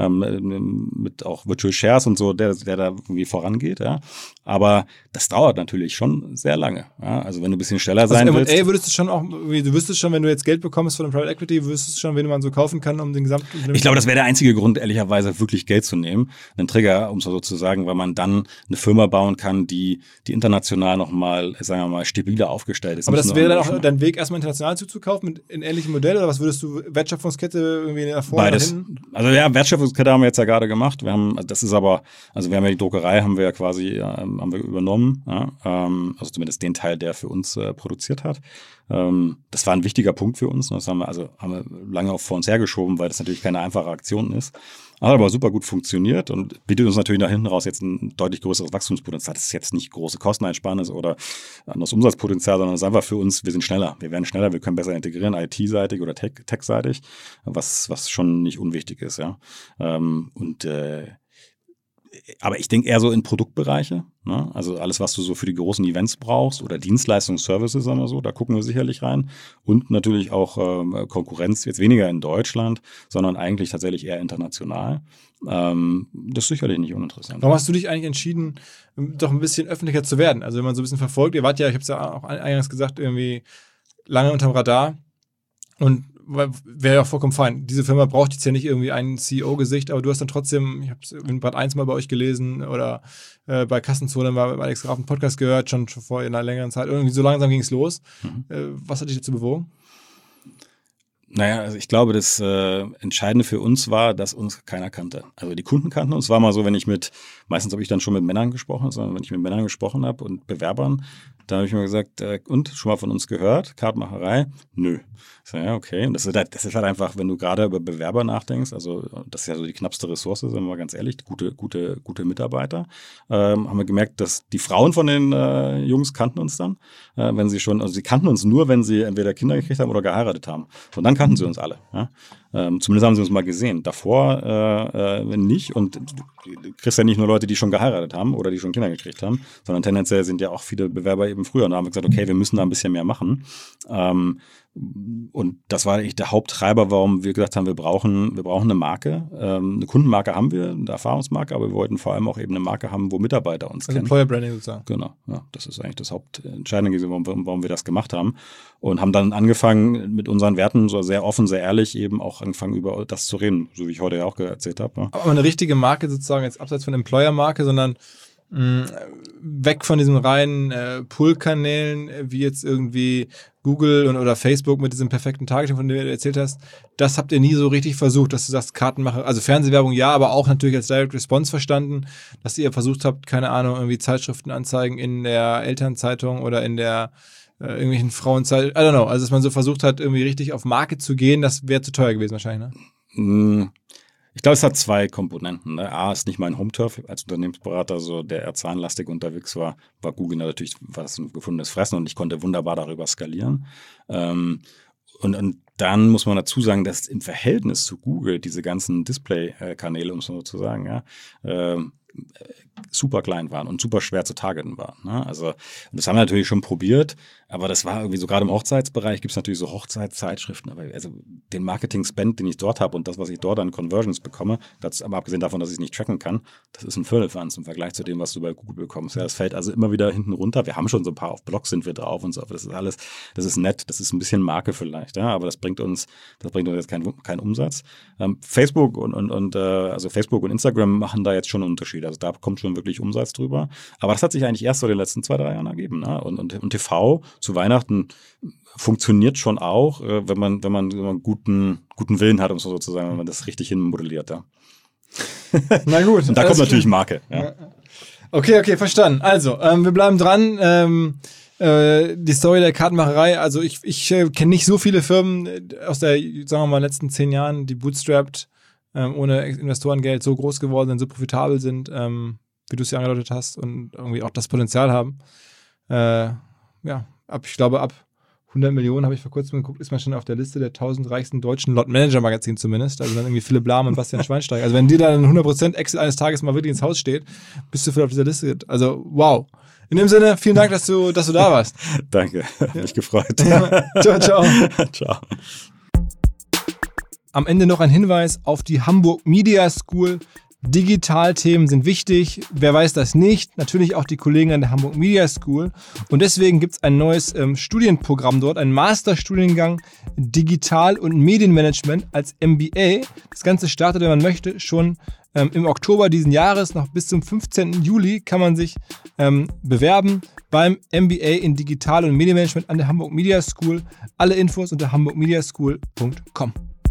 mit auch Virtual Shares und so, der da irgendwie vorangeht. Ja? Aber das dauert natürlich schon sehr lange. Ja? Also wenn du ein bisschen schneller sein willst. M&A würdest du schon auch, du wüsstest schon, wenn du jetzt Geld bekommst von einem Private Equity, wüsstest du schon, wen man so kaufen kann, um den gesamten... Ich glaube, das wäre der einzige Grund, ehrlicherweise wirklich Geld zu nehmen. Einen Trigger, um es so zu sagen, weil man dann eine Firma bauen kann, die international nochmal, sagen wir mal, stabiler aufgestellt ist. Aber das wäre dann auch dein Weg, erstmal international zuzukaufen mit in ähnlichem Modell, oder was würdest du, Wertschöpfungskette irgendwie nach vorne? Beides. Also ja, Wertschöpfungskette haben wir jetzt ja gerade gemacht. Wir haben ja die Druckerei haben wir ja quasi haben wir übernommen, ja? Also zumindest den Teil, der für uns produziert hat. Das war ein wichtiger Punkt für uns. Das haben wir lange auch vor uns hergeschoben, weil das natürlich keine einfache Aktion ist. Hat aber super gut funktioniert und bietet uns natürlich nach hinten raus jetzt ein deutlich größeres Wachstumspotenzial. Das ist jetzt nicht große Kosteneinsparnis oder anderes Umsatzpotenzial, sondern es ist einfach für uns, wir sind schneller. Wir werden schneller, wir können besser integrieren, IT-seitig oder Tech-seitig, was schon nicht unwichtig ist. Ja. Aber ich denke eher so in Produktbereiche, ne? Also alles, was du so für die großen Events brauchst oder Dienstleistungsservices, sagen wir so, da gucken wir sicherlich rein. Und natürlich auch Konkurrenz, jetzt weniger in Deutschland, sondern eigentlich tatsächlich eher international. Das ist sicherlich nicht uninteressant. Warum hast du dich eigentlich entschieden, doch ein bisschen öffentlicher zu werden? Also wenn man so ein bisschen verfolgt, ihr wart ja, ich habe es ja auch eingangs gesagt, irgendwie lange unterm Radar und wäre ja auch vollkommen fein. Diese Firma braucht jetzt ja nicht irgendwie ein CEO-Gesicht, aber du hast dann trotzdem, ich habe es in Part 1 mal bei euch gelesen oder bei Kassenzone mal bei Alex Graf einen Podcast gehört, schon vor einer längeren Zeit. Irgendwie so langsam ging es los. Was hat dich dazu bewogen? Naja, also ich glaube, das Entscheidende für uns war, dass uns keiner kannte. Also die Kunden kannten uns. Es war mal so, meistens habe ich dann schon mit Männern gesprochen, sondern wenn ich mit Männern gesprochen habe und Bewerbern, dann habe ich mir gesagt, und, schon mal von uns gehört, Kartenmacherei? Nö. Ich so, ja, okay. Und das ist halt einfach, wenn du gerade über Bewerber nachdenkst, also das ist ja so die knappste Ressource, sagen wir mal ganz ehrlich, gute Mitarbeiter, haben wir gemerkt, dass die Frauen von den Jungs kannten uns dann, sie kannten uns nur, wenn sie entweder Kinder gekriegt haben oder geheiratet haben. Und dann kannten sie uns alle. Ja? Zumindest haben sie uns mal gesehen. Davor nicht. Und du kriegst ja nicht nur Leute, die schon geheiratet haben oder die schon Kinder gekriegt haben, sondern tendenziell sind ja auch viele Bewerber eben früher. Und da haben wir gesagt, okay, wir müssen da ein bisschen mehr machen. Und das war eigentlich der Haupttreiber, warum wir gesagt haben, wir brauchen eine Marke. Eine Kundenmarke haben wir, eine Erfahrungsmarke, aber wir wollten vor allem auch eben eine Marke haben, wo Mitarbeiter uns kennen. Employer Branding sozusagen. Genau, ja, das ist eigentlich das Hauptentscheidende, warum wir das gemacht haben. Und haben dann angefangen mit unseren Werten, so sehr offen, sehr ehrlich, eben auch angefangen über das zu reden, so wie ich heute ja auch erzählt habe. Ja. Aber eine richtige Marke sozusagen, jetzt abseits von Employer-Marke, sondern weg von diesen reinen Pull-Kanälen, wie jetzt irgendwie Google oder Facebook mit diesem perfekten Targeting, von dem du erzählt hast. Das habt ihr nie so richtig versucht, dass du sagst, Kartenmacher, also Fernsehwerbung ja, aber auch natürlich als Direct Response verstanden, dass ihr versucht habt, keine Ahnung, irgendwie Zeitschriftenanzeigen in der Elternzeitung oder in der irgendwelchen Frauenzeitung, I don't know, also dass man so versucht hat, irgendwie richtig auf Market zu gehen, das wäre zu teuer gewesen wahrscheinlich, ne? Ich glaube, es hat zwei Komponenten. Ne? A, ist nicht mein Home-Turf als Unternehmensberater, so der eher zahlenlastig unterwegs war Google natürlich, war das ein gefundenes Fressen und ich konnte wunderbar darüber skalieren. Und dann muss man dazu sagen, dass im Verhältnis zu Google diese ganzen Display-Kanäle, um es so zu sagen, ja, super klein waren und super schwer zu targeten waren. Ne? Also, und das haben wir natürlich schon probiert, aber das war irgendwie so, gerade im Hochzeitsbereich gibt es natürlich so Hochzeitszeitschriften, aber also den Marketing-Spend, den ich dort habe und das, was ich dort an Conversions bekomme, das, aber abgesehen davon, dass ich es nicht tracken kann, das ist ein Firlefanz im Vergleich zu dem, was du bei Google bekommst. Ja, das fällt also immer wieder hinten runter. Wir haben schon so ein paar, auf Blogs sind wir drauf und so, aber das ist alles, das ist nett, das ist ein bisschen Marke vielleicht, ja, aber das bringt uns jetzt keinen Umsatz. Facebook also Facebook und Instagram machen da jetzt schon einen Unterschied. Also da kommt schon wirklich Umsatz drüber. Aber das hat sich eigentlich erst so in den letzten 2-3 Jahren ergeben. Ne? Und TV zu Weihnachten funktioniert schon auch, wenn man guten Willen hat, um so zu sagen, wenn man das richtig hinmodelliert. Ja. Na gut. Und da kommt natürlich Marke. Ja. Okay, verstanden. Also, wir bleiben dran. Die Story der Kartenmacherei, also ich kenne nicht so viele Firmen aus der, sagen wir mal, letzten 10 Jahren, die bootstrapped, ohne Investorengeld so groß geworden sind, so profitabel sind, wie du es ja angedeutet hast und irgendwie auch das Potenzial haben. Ich glaube, ab 100 Millionen, habe ich vor kurzem geguckt, ist man schon auf der Liste der 1000 reichsten deutschen Lot-Manager-Magazin zumindest. Also dann irgendwie Philipp Lahm und Bastian Schweinsteiger. Also wenn dir dann 100% Excel eines Tages mal wirklich ins Haus steht, bist du voll auf dieser Liste. Also wow. In dem Sinne, vielen Dank, dass du da warst. Danke, hat mich gefreut. Ja. Ciao. Ciao. Am Ende noch ein Hinweis auf die Hamburg Media School. Digitalthemen sind wichtig. Wer weiß das nicht? Natürlich auch die Kollegen an der Hamburg Media School. Und deswegen gibt es ein neues Studienprogramm dort, ein Masterstudiengang Digital- und Medienmanagement als MBA. Das Ganze startet, wenn man möchte, schon im Oktober diesen Jahres. Noch bis zum 15. Juli kann man sich bewerben beim MBA in Digital- und Medienmanagement an der Hamburg Media School. Alle Infos unter hamburgmediaschool.com.